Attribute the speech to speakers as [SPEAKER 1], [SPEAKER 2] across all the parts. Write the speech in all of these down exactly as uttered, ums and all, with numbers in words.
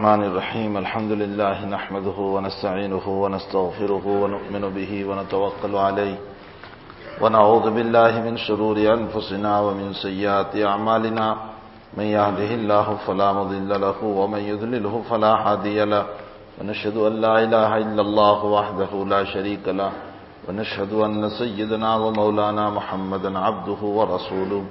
[SPEAKER 1] الرحمن الرحيم الحمد لله نحمده ونستعينه ونستغفره ونؤمن به ونتوكل عليه ونعوذ بالله من شرور أنفسنا ومن سيئات أعمالنا من يهده الله فلا مضل له ومن يضلله فلا هادي له ونشهد أن لا إله إلا الله وحده لا شريك له ونشهد أن سيدنا ومولانا محمدا عبده ورسوله.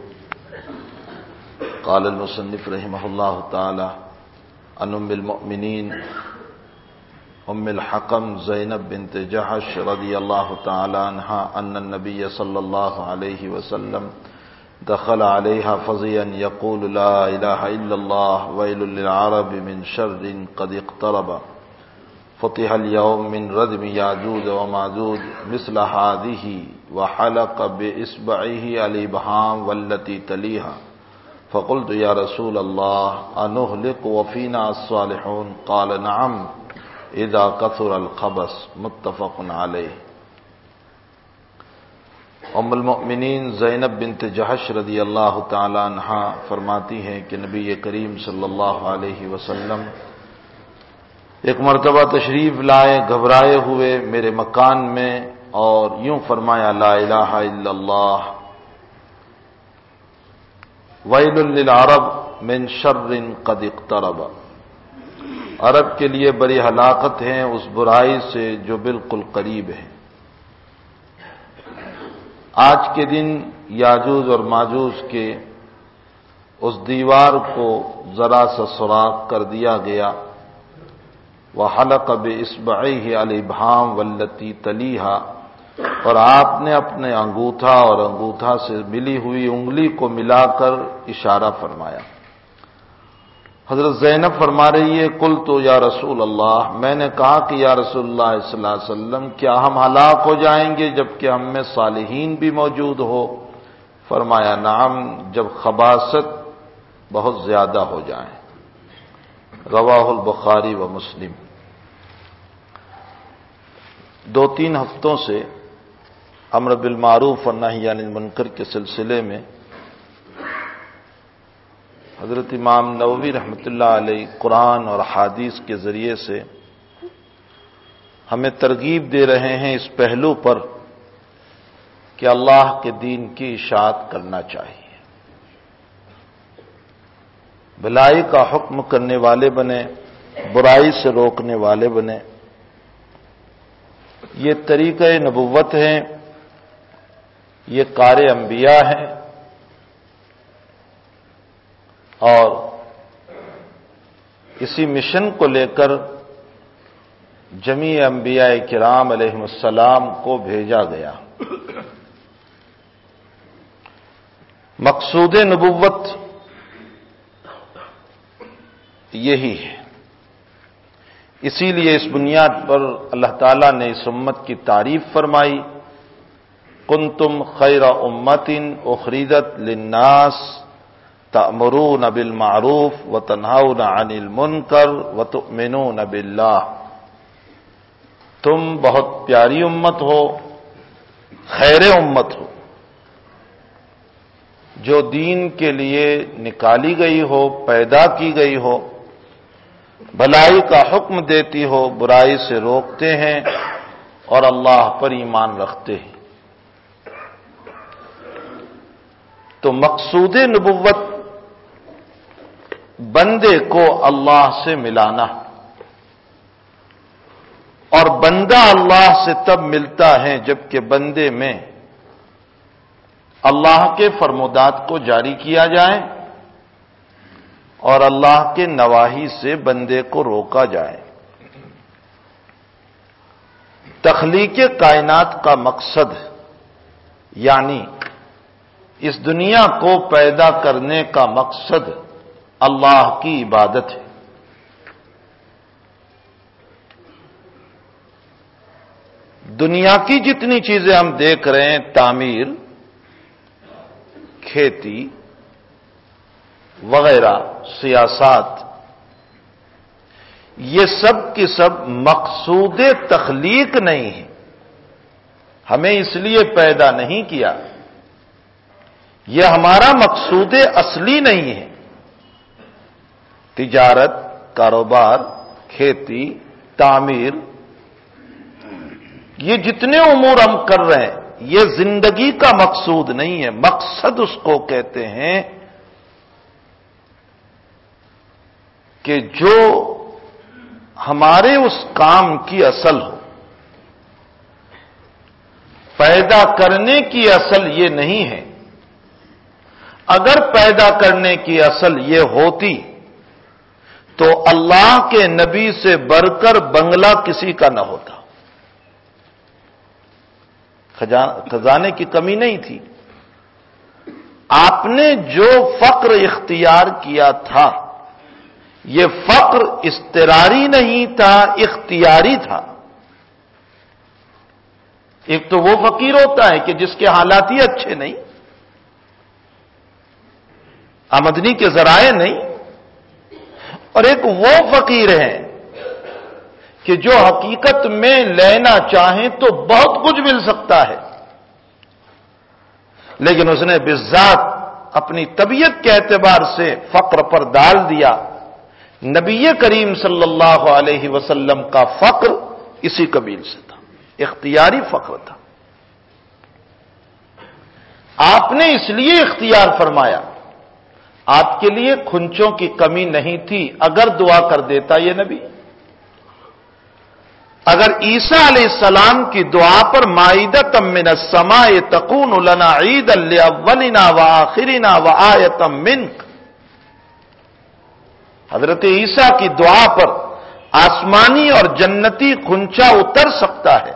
[SPEAKER 1] قال المصنف رحمه الله تعالى عن ام المؤمنین ام الحکم زینب بنت جحش رضی اللہ تعالی عنہا ان النبی صلی اللہ علیہ وسلم دخل علیہا فظیا یقول لا الہ الا اللہ ویل للعرب من شر قد اقترب فتح اليوم من ردم یاجوج وماجوج مثل هذه وحلق باصبعه الابهام والتي تلیها فقلت یا رسول اللہ انہلک وفینا الصالحون قال نعم اذا کثر الخبث متفق علیہ. ام المؤمنین زینب بنت جحش رضی اللہ تعالی عنہا فرماتی ہیں کہ نبی کریم صلی اللہ علیہ وسلم ایک مرتبہ تشریف لائے گھبرائے ہوئے میرے مکان میں اور یوں فرمایا لا الہ الا اللہ ویل للعرب من شر قد اقترب، عرب کے لیے بڑی ہلاکت ہے اس برائی سے جو بالکل قریب ہے. آج کے دن یاجوج اور ماجوج کے اس دیوار کو ذرا سا سوراخ کر دیا گیا. وحلق باصبعیہ الابہام والتی تلیہا، اور آپ نے اپنے انگوٹھا اور انگوٹھا سے ملی ہوئی انگلی کو ملا کر اشارہ فرمایا. حضرت زینب فرما رہی ہے قلت یا رسول اللہ، میں نے کہا کہ یا رسول اللہ صلی اللہ علیہ وسلم کیا ہم ہلاک ہو جائیں گے جبکہ ہم میں صالحین بھی موجود ہو؟ فرمایا نعم، جب خباثت بہت زیادہ ہو جائیں. رواہ البخاری و مسلم. دو تین ہفتوں سے امر بالمعروف اور نہی عن المنکر کے سلسلے میں حضرت امام نووی رحمۃ اللہ علیہ قرآن اور حدیث کے ذریعے سے ہمیں ترغیب دے رہے ہیں اس پہلو پر کہ اللہ کے دین کی اشاعت کرنا چاہیے، بھلائی کا حکم کرنے والے بنے، برائی سے روکنے والے بنے. یہ طریقہ نبوت ہے، یہ کار انبیاء ہے، اور اسی مشن کو لے کر جمیع انبیاء کرام علیہم السلام کو بھیجا گیا. مقصود نبوت یہی ہے. اسی لیے اس بنیاد پر اللہ تعالیٰ نے اس امت کی تعریف فرمائی. کنتم خیر امت اخرجت للناس تأمرون بالمعروف وتنہون عن المنکر وتؤمنون باللہ، تم بہت پیاری امت ہو، خیر امت ہو، جو دین کے لیے نکالی گئی ہو، پیدا کی گئی ہو، بھلائی کا حکم دیتی ہو، برائی سے روکتے ہیں اور اللہ پر ایمان رکھتے ہیں. تو مقصود نبوت بندے کو اللہ سے ملانا، اور بندہ اللہ سے تب ملتا ہے جبکہ بندے میں اللہ کے فرمودات کو جاری کیا جائے اور اللہ کے نواہی سے بندے کو روکا جائے. تخلیق کائنات کا مقصد یعنی اس دنیا کو پیدا کرنے کا مقصد اللہ کی عبادت ہے. دنیا کی جتنی چیزیں ہم دیکھ رہے ہیں، تعمیر، کھیتی وغیرہ، سیاست، یہ سب کی سب مقصود تخلیق نہیں ہے. ہمیں اس لیے پیدا نہیں کیا، یہ ہمارا مقصود اصلی نہیں ہے. تجارت، کاروبار، کھیتی، تعمیر، یہ جتنے امور ہم کر رہے ہیں یہ زندگی کا مقصود نہیں ہے. مقصد اس کو کہتے ہیں کہ جو ہمارے اس کام کی اصل ہو. پیدا کرنے کی اصل یہ نہیں ہے. اگر پیدا کرنے کی اصل یہ ہوتی تو اللہ کے نبی سے بڑھ کر بنگلہ کسی کا نہ ہوتا. خزانے کی کمی نہیں تھی. آپ نے جو فقر اختیار کیا تھا یہ فقر اضطراری نہیں تھا، اختیاری تھا. ایک تو وہ فقیر ہوتا ہے کہ جس کے حالات ہی اچھے نہیں، آمدنی کے ذرائع نہیں، اور ایک وہ فقیر ہے کہ جو حقیقت میں لینا چاہیں تو بہت کچھ مل سکتا ہے، لیکن اس نے بالذات اپنی طبیعت کے اعتبار سے فقر پر ڈال دیا. نبی کریم صلی اللہ علیہ وسلم کا فقر اسی قبیل سے تھا، اختیاری فقر تھا. آپ نے اس لیے اختیار فرمایا، آپ کے لیے کھنچوں کی کمی نہیں تھی. اگر دعا کر دیتا یہ نبی، اگر عیسیٰ علیہ السلام کی دعا پر مائدۃ من السماء تکون لنا عیدا لاولنا وآخرنا وآیۃ منک، حضرت عیسیٰ کی دعا پر آسمانی اور جنتی کھنچا اتر سکتا ہے.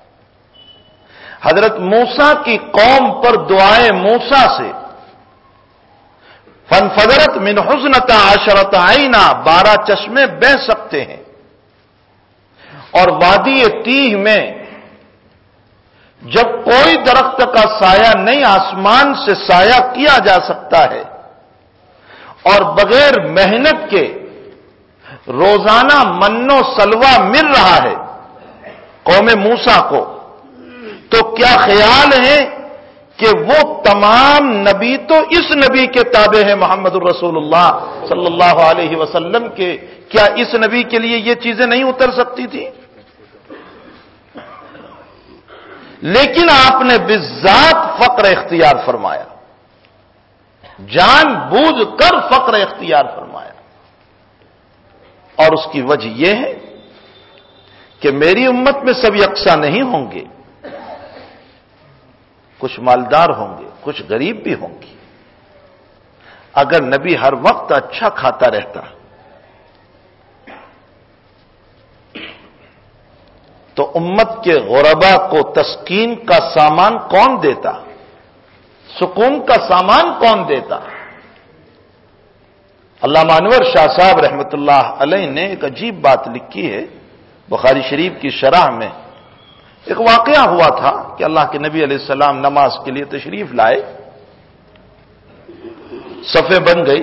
[SPEAKER 1] حضرت موسیٰ کی قوم پر دعائیں موسیٰ سے فانفجرت من حسنتا عشرۃ عینا، بارہ چشمے بہہ سکتے ہیں. اور وادی تیہ میں جب کوئی درخت کا سایہ نہیں آسمان سے سایہ کیا جا سکتا ہے، اور بغیر محنت کے روزانہ من و سلوہ مل رہا ہے قوم موسیٰ کو، تو کیا خیال ہے کہ وہ تمام نبی تو اس نبی کے تابع ہیں محمد الرسول اللہ صلی اللہ علیہ وسلم کے، کیا اس نبی کے لیے یہ چیزیں نہیں اتر سکتی تھی؟ لیکن آپ نے بالذات فقر اختیار فرمایا، جان بوجھ کر فقر اختیار فرمایا. اور اس کی وجہ یہ ہے کہ میری امت میں سب یکساں نہیں ہوں گے، کچھ مالدار ہوں گے، کچھ غریب بھی ہوں گے. اگر نبی ہر وقت اچھا کھاتا رہتا تو امت کے غربا کو تسکین کا سامان کون دیتا، سکون کا سامان کون دیتا؟ علامہ انور شاہ صاحب رحمۃ اللہ علیہ نے ایک عجیب بات لکھی ہے بخاری شریف کی شرح میں. ایک واقعہ ہوا تھا کہ اللہ کے نبی علیہ السلام نماز کے لیے تشریف لائے، صفیں بن گئی،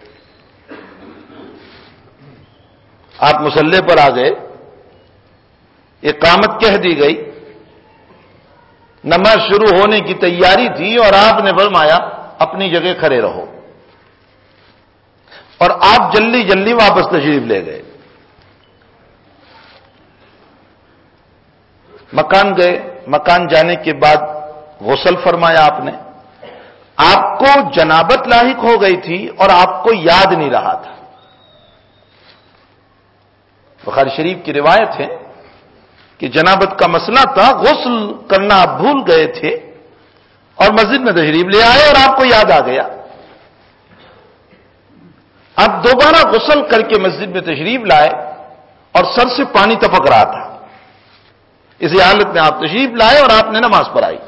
[SPEAKER 1] آپ مصلی پر آ گئے، اقامت کہہ دی گئی، نماز شروع ہونے کی تیاری تھی اور آپ نے فرمایا اپنی جگہ کھڑے رہو، اور آپ جلدی جلدی واپس تشریف لے گئے. مکان گئے، مکان جانے کے بعد غسل فرمایا آپ نے. آپ کو جنابت لاحق ہو گئی تھی اور آپ کو یاد نہیں رہا تھا. بخاری شریف کی روایت ہے کہ جنابت کا مسئلہ تھا، غسل کرنا آپ بھول گئے تھے اور مسجد میں تشریف لے آئے اور آپ کو یاد آ گیا. آپ دوبارہ غسل کر کے مسجد میں تشریف لائے اور سر سے پانی ٹپک رہا تھا. اسی حالت میں آپ تشریف لائے اور آپ نے نماز پڑھائی.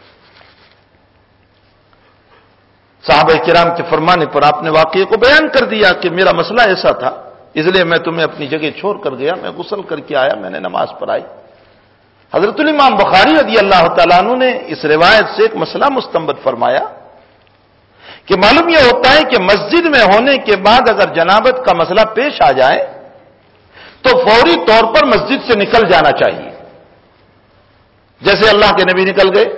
[SPEAKER 1] صحابہ کرام کے فرمانے پر آپ نے واقعے کو بیان کر دیا کہ میرا مسئلہ ایسا تھا، اس لیے میں تمہیں اپنی جگہ چھوڑ کر گیا، میں غسل کر کے آیا، میں نے نماز پڑھائی. حضرت الامام بخاری رضی اللہ تعالیٰ عنہ نے اس روایت سے ایک مسئلہ مستنبط فرمایا کہ معلوم یہ ہوتا ہے کہ مسجد میں ہونے کے بعد اگر جنابت کا مسئلہ پیش آ جائے تو فوری طور پر مسجد سے نکل جانا چاہیے، جیسے اللہ کے نبی نکل گئے.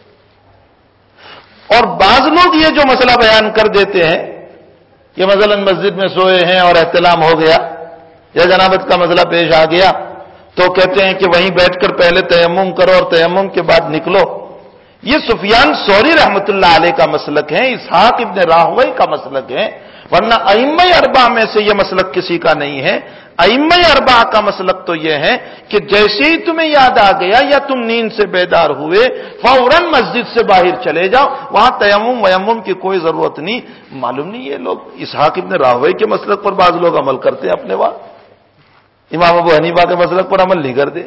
[SPEAKER 1] اور بعض لوگ یہ جو مسئلہ بیان کر دیتے ہیں کہ مثلا مسجد میں سوئے ہیں اور احتلام ہو گیا یا جنابت کا مسئلہ پیش آ گیا تو کہتے ہیں کہ وہیں بیٹھ کر پہلے تیمم کرو اور تیمم کے بعد نکلو. یہ سفیان ثوری رحمۃ اللہ علیہ کا مسلک ہے، اسحاق ابن راہوی کا مسلک ہے، ورنہ ائمہ اربعہ میں سے یہ مسلک کسی کا نہیں ہے. ائمہ اربعہ کا مسلک تو یہ ہے کہ جیسے ہی تمہیں یاد آ گیا یا تم نیند سے بیدار ہوئے فوراً مسجد سے باہر چلے جاؤ، وہاں تیمم ویمم کی کوئی ضرورت نہیں. معلوم نہیں یہ لوگ اسحاق ابن راہوی کے مسلک پر بعض لوگ عمل کرتے ہیں اپنے وہاں، امام ابو حنیفہ کے مسلک پر عمل نہیں کرتے،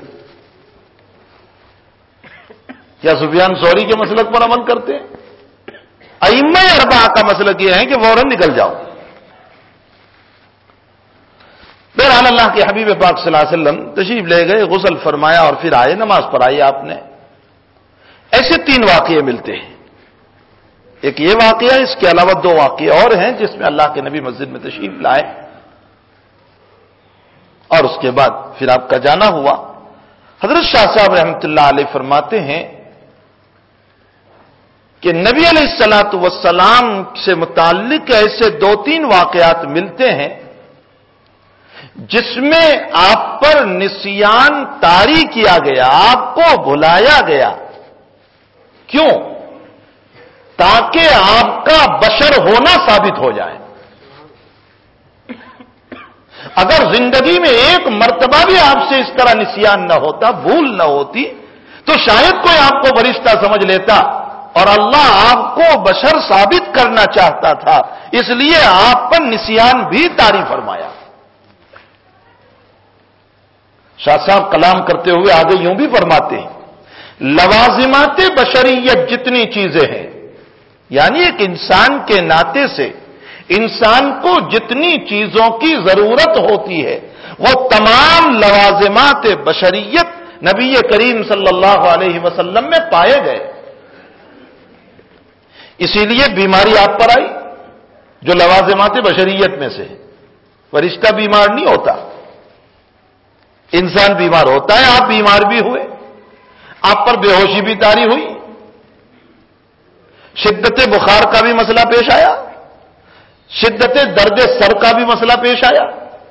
[SPEAKER 1] یا سفیان ثوری کے مسلک پر عمل کرتے ہیں. ائمہ اربعہ کا مسلک یہ ہے کہ فوراً نکل جاؤ. بہرحال اللہ کے حبیب پاک صلی اللہ علیہ وسلم تشریف لے گئے، غسل فرمایا اور پھر آئے، نماز پڑھائی آپ نے. ایسے تین واقعے ملتے ہیں. ایک یہ واقعہ، اس کے علاوہ دو واقعے اور ہیں جس میں اللہ کے نبی مسجد میں تشریف لائے اور اس کے بعد پھر آپ کا جانا ہوا. حضرت شاہ صاحب رحمۃ اللہ علیہ فرماتے ہیں کہ نبی علیہ الصلوۃ والسلام سے متعلق ایسے دو تین واقعات ملتے ہیں جس میں آپ پر نسیان طاری کیا گیا، آپ کو بھلایا گیا. کیوں؟ تاکہ آپ کا بشر ہونا ثابت ہو جائے. اگر زندگی میں ایک مرتبہ بھی آپ سے اس طرح نسیان نہ ہوتا، بھول نہ ہوتی، تو شاید کوئی آپ کو فرشتہ سمجھ لیتا، اور اللہ آپ کو بشر ثابت کرنا چاہتا تھا، اس لیے آپ پر نسیان بھی طاری فرمایا. شاہ صاحب کلام کرتے ہوئے آگے یوں بھی فرماتے ہیں، لوازمات بشریت جتنی چیزیں ہیں، یعنی ایک انسان کے ناطے سے انسان کو جتنی چیزوں کی ضرورت ہوتی ہے وہ تمام لوازمات بشریت نبی کریم صلی اللہ علیہ وسلم میں پائے گئے. اسی لیے بیماری آپ پر آئی جو لوازمات بشریت میں سے. فرشتہ بیمار نہیں ہوتا، انسان بیمار ہوتا ہے. آپ بیمار بھی ہوئے، آپ پر بے ہوشی بھی طاری ہوئی، شدت بخار کا بھی مسئلہ پیش آیا، شدت درد سر کا بھی مسئلہ پیش آیا.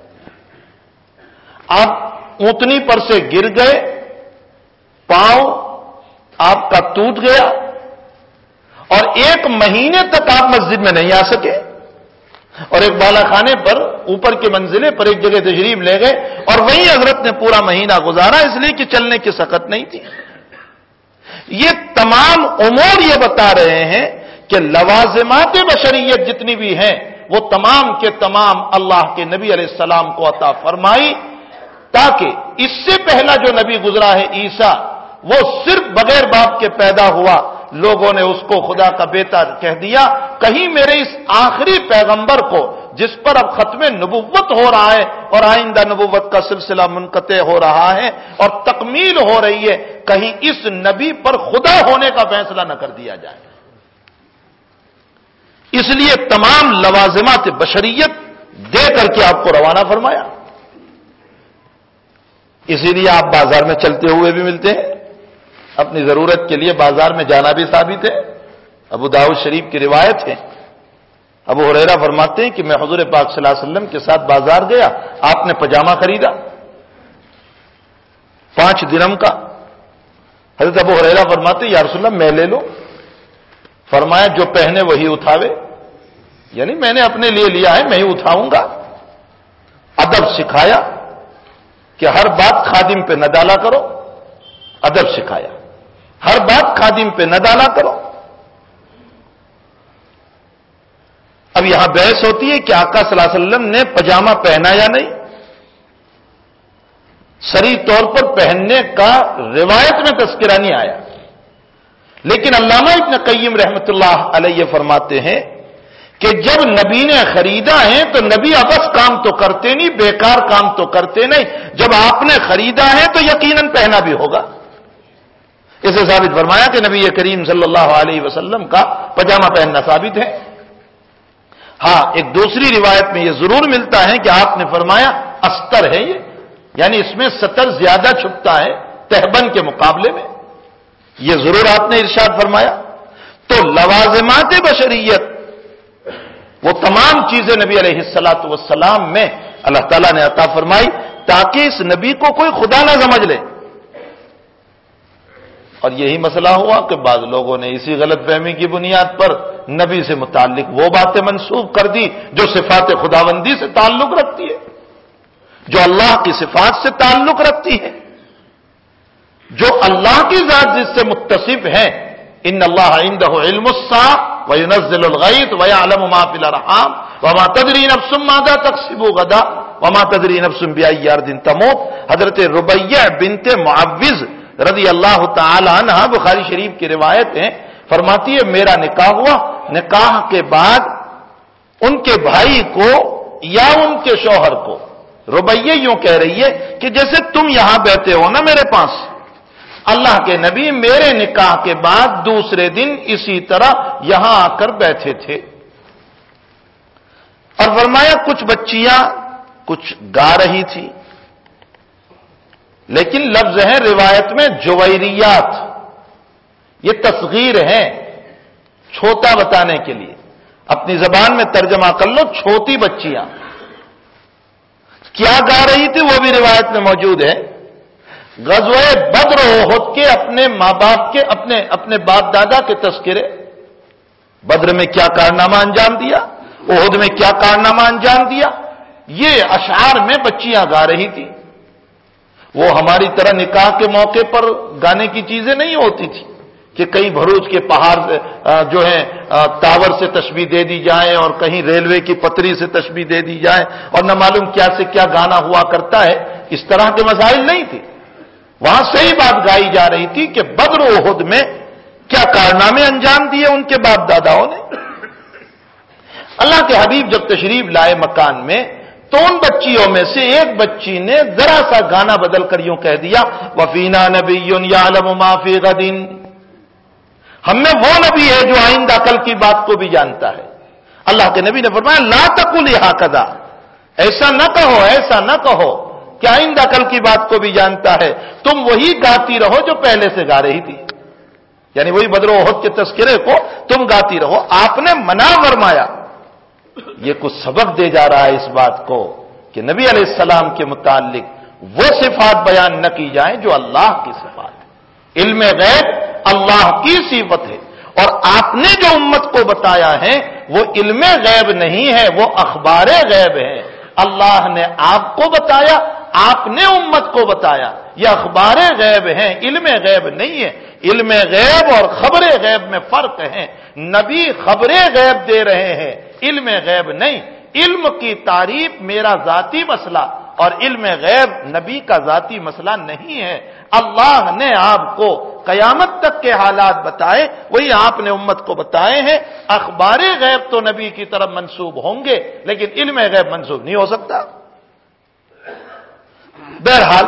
[SPEAKER 1] آپ اونتنی پر سے گر گئے، پاؤں آپ کا ٹوٹ گیا اور ایک مہینے تک آپ مسجد میں نہیں آ سکے، اور ایک بالا خانے پر اوپر کے منزلے پر ایک جگہ تشریف لے گئے اور وہیں حضرت نے پورا مہینہ گزارا، اس لیے کہ چلنے کی سخت نہیں تھی. یہ تمام امور یہ بتا رہے ہیں کہ لوازمات بشریت جتنی بھی ہیں وہ تمام کے تمام اللہ کے نبی علیہ السلام کو عطا فرمائی، تاکہ اس سے پہلا جو نبی گزرا ہے عیسیٰ، وہ صرف بغیر باپ کے پیدا ہوا، لوگوں نے اس کو خدا کا بیٹا کہہ دیا. کہیں میرے اس آخری پیغمبر کو جس پر اب ختم نبوت ہو رہا ہے اور آئندہ نبوت کا سلسلہ منقطع ہو رہا ہے اور تکمیل ہو رہی ہے، کہیں اس نبی پر خدا ہونے کا فیصلہ نہ کر دیا جائے. اس لیے تمام لوازمات بشریت دے کر کے آپ کو روانہ فرمایا. اسی لیے آپ بازار میں چلتے ہوئے بھی ملتے ہیں، اپنی ضرورت کے لیے بازار میں جانا بھی ثابت ہے. ابو داؤد شریف کی روایت ہے، ابو ہریرہ فرماتے ہیں کہ میں حضور پاک صلی اللہ علیہ وسلم کے ساتھ بازار گیا، آپ نے پجامہ خریدا پانچ درہم کا. حضرت ابو ہریرہ فرماتے ہیں یا رسول اللہ میں لے لوں؟ فرمایا جو پہنے وہی اٹھاوے، یعنی میں نے اپنے لیے لیا ہے میں ہی اٹھاؤں گا. ادب سکھایا کہ ہر بات خادم پہ نہ ڈالا کرو، ادب سکھایا ہر بات خادم پہ نہ ڈالا کرو. اب یہاں بحث ہوتی ہے کہ آقا صلی اللہ علیہ وسلم نے پجامہ پہنا یا نہیں. صریح طور پر پہننے کا روایت میں تذکرہ نہیں آیا، لیکن علامہ ابن قیم رحمۃ اللہ علیہ فرماتے ہیں کہ جب نبی نے خریدا ہے تو نبی ابس کام تو کرتے نہیں، بیکار کام تو کرتے نہیں. جب آپ نے خریدا ہے تو یقیناً پہنا بھی ہوگا. اسے ثابت فرمایا کہ نبی کریم صلی اللہ علیہ وسلم کا پجامہ پہننا ثابت ہے. ہاں ایک دوسری روایت میں یہ ضرور ملتا ہے کہ آپ نے فرمایا استر ہے یہ، یعنی اس میں ستر زیادہ چھپتا ہے تہبند کے مقابلے میں، یہ ضرور آپ نے ارشاد فرمایا. تو لوازمات بشریت وہ تمام چیزیں نبی علیہ الصلوۃ والسلام میں اللہ تعالیٰ نے عطا فرمائی تاکہ اس نبی کو کوئی خدا نہ سمجھ لے. اور یہی مسئلہ ہوا کہ بعض لوگوں نے اسی غلط فہمی کی بنیاد پر نبی سے متعلق وہ باتیں منسوب کر دی جو صفات خداوندی سے تعلق رکھتی ہے، جو اللہ کی صفات سے تعلق رکھتی ہے، جو اللہ کی ذات جس سے متصف ہے. ان اللہ عنده علم الساعة وينزل الغيث ويعلم ما في الارحام وما تدري نفس ماذا تكسب غدا وما تدري نفس بأي أرض تموت. حضرت ربیہ بنت معوذ رضی اللہ تعالی عنہ بخاری شریف کی روایت ہے، فرماتی ہے میرا نکاح ہوا، نکاح کے بعد ان کے بھائی کو یا ان کے شوہر کو، ربیہ یوں کہہ رہی ہے کہ جیسے تم یہاں بیٹھے ہو نا میرے پاس، اللہ کے نبی میرے نکاح کے بعد دوسرے دن اسی طرح یہاں آ کر بیٹھے تھے. اور فرمایا کچھ بچیاں کچھ گا رہی تھی، لیکن لفظ ہے روایت میں جویریات، یہ تصغیر ہے چھوٹا بتانے کے لیے، اپنی زبان میں ترجمہ کر لو چھوٹی بچیاں. کیا گا رہی تھی وہ بھی روایت میں موجود ہے. غزوہ بدر و احد کے اپنے ماں باپ کے اپنے اپنے باپ دادا کے تذکرے، بدر میں کیا کارنامہ انجام دیا، احد میں کیا کارنامہ انجام دیا، یہ اشعار میں بچیاں گا رہی تھی. وہ ہماری طرح نکاح کے موقع پر گانے کی چیزیں نہیں ہوتی تھی کہ کہیں بھروچ کے پہاڑ سے جو ہے ٹاور سے تشبیہ دے دی جائے اور کہیں ریلوے کی پٹری سے تشبیہ دے دی جائے اور نہ معلوم کیا سے کیا گانا ہوا کرتا ہے. اس طرح کے مسائل نہیں تھے. وہاں صحیح بات گائی جا رہی تھی کہ بدر و احد میں کیا کارنامے انجام دیے ان کے باپ داداؤں نے. اللہ کے حبیب جب تشریف لائے مکان میں تو ان بچیوں میں سے ایک بچی نے ذرا سا گانا بدل کر یوں کہہ دیا وفینا نبی یعلم ما فی غد، ہم میں وہ نبی ہے جو آئندہ کل کی بات کو بھی جانتا ہے. اللہ کے نبی نے فرمایا لا تقل ھکذا، ایسا نہ کہو ایسا نہ کہو کہ آئندہ کل کی بات کو بھی جانتا ہے، تم وہی گاتی رہو جو پہلے سے گا رہی تھی، یعنی وہی بدر و احد کے تذکرے کو تم گاتی رہو. آپ نے منع فرمایا. یہ کچھ سبق دے جا رہا ہے اس بات کو کہ نبی علیہ السلام کے متعلق وہ صفات بیان نہ کی جائیں جو اللہ کی صفات ہے. علم غیب اللہ کی صفت ہے، اور آپ نے جو امت کو بتایا ہے وہ علم غیب نہیں ہے، وہ اخبار غیب ہے. اللہ نے آپ کو بتایا، آپ نے امت کو بتایا، یہ اخبار غیب ہیں، علم غیب نہیں ہے. علم غیب اور خبر غیب میں فرق ہے. نبی خبر غیب دے رہے ہیں، علم غیب نہیں. علم کی تعریف میرا ذاتی مسئلہ اور علم غیب نبی کا ذاتی مسئلہ نہیں ہے. اللہ نے آپ کو قیامت تک کے حالات بتائے، وہی آپ نے امت کو بتائے ہیں. اخبار غیب تو نبی کی طرف منسوب ہوں گے لیکن علم غیب منسوب نہیں ہو سکتا. بہرحال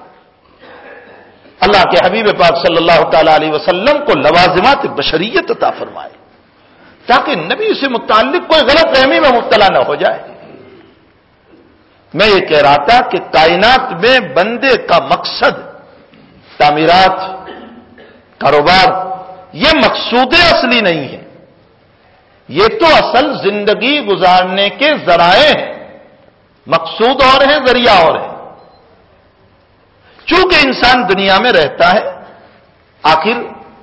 [SPEAKER 1] اللہ کے حبیب پاک صلی اللہ تعالی علیہ وسلم کو لوازمات بشریت عطا فرمائے تاکہ نبی سے متعلق کوئی غلط فہمی میں مبتلا نہ ہو جائے. میں یہ کہہ رہا تھا کہ کائنات میں بندے کا مقصد تعمیرات، کاروبار، یہ مقصود اصلی نہیں ہے. یہ تو اصل زندگی گزارنے کے ذرائع ہیں. مقصود اور ہیں، ذریعہ اور ہیں. چونکہ انسان دنیا میں رہتا ہے، آخر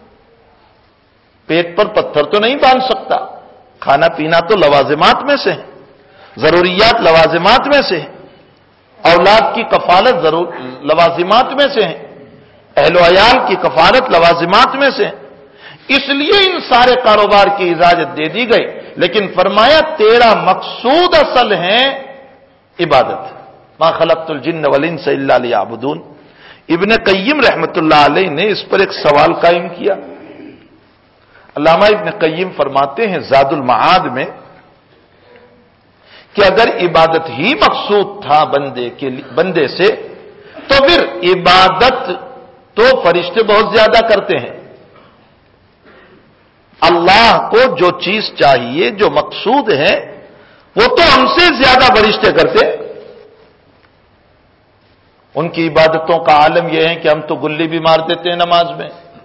[SPEAKER 1] پیٹ پر پتھر تو نہیں باندھ سکتا. کھانا پینا تو لوازمات میں سے ہے، ضروریات لوازمات میں سے ہے. اولاد کی کفالت ضرور لوازمات میں سے ہے، اہل و عیال کی کفالت لوازمات میں سے ہے. اس لیے ان سارے کاروبار کی اجازت دے دی گئی، لیکن فرمایا تیرا مقصود اصل ہے عبادت. ما خلقت الجن والانس الا لیعبدون. ابن قیم رحمت اللہ علیہ نے اس پر ایک سوال قائم کیا. علامہ ابن قیم فرماتے ہیں زاد المعاد میں کہ اگر عبادت ہی مقصود تھا بندے کے بندے سے تو پھر عبادت تو فرشتے بہت زیادہ کرتے ہیں. اللہ کو جو چیز چاہیے، جو مقصود ہے، وہ تو ہم سے زیادہ فرشتے کرتے. ان کی عبادتوں کا عالم یہ ہے کہ ہم تو گلی بھی مار دیتے ہیں نماز میں،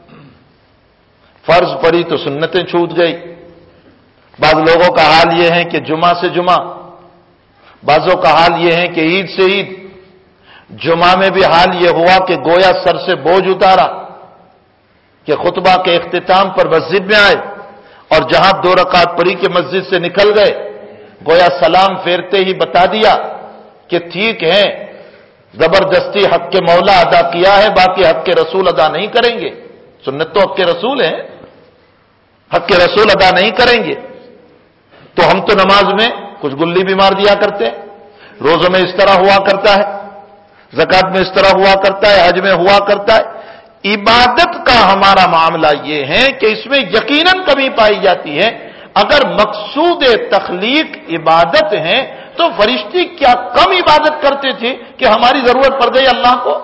[SPEAKER 1] فرض پڑی تو سنتیں چھوٹ گئی. بعض لوگوں کا حال یہ ہے کہ جمعہ سے جمعہ، بعضوں کا حال یہ ہے کہ عید سے عید جمعہ میں بھی حال یہ ہوا کہ گویا سر سے بوجھ اتارا کہ خطبہ کے اختتام پر مسجد میں آئے اور جہاں دو رکعت پڑھی کہ مسجد سے نکل گئے، گویا سلام پھیرتے ہی بتا دیا کہ ٹھیک ہے زبردستی حق کے مولا ادا کیا ہے، باقی حق کے رسول ادا نہیں کریں گے۔ سنت تو حق کے رسول ہیں، حق کے رسول ادا نہیں کریں گے۔ تو ہم تو نماز میں کچھ گلی بھی مار دیا کرتے ہیں، روزوں میں اس طرح ہوا کرتا ہے، زکات میں اس طرح ہوا کرتا ہے، حج میں ہوا کرتا ہے۔ عبادت کا ہمارا معاملہ یہ ہے کہ اس میں یقیناً کمی پائی جاتی ہے۔ اگر مقصود تخلیق عبادت ہے تو فرشتے کیا کم عبادت کرتے تھے کہ ہماری ضرورت پڑ گئی اللہ کو؟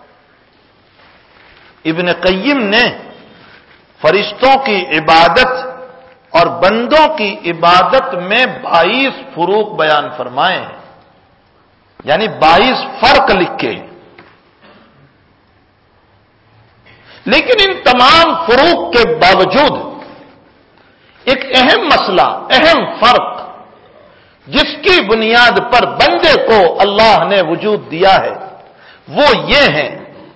[SPEAKER 1] ابن قیم نے فرشتوں کی عبادت اور بندوں کی عبادت میں بائیس فروق بیان فرمائے ہیں، یعنی بائیس فرق لکھے ہیں۔ لیکن ان تمام فروق کے باوجود ایک اہم مسئلہ، اہم فرق جس کی بنیاد پر بندے کو اللہ نے وجود دیا ہے وہ یہ ہے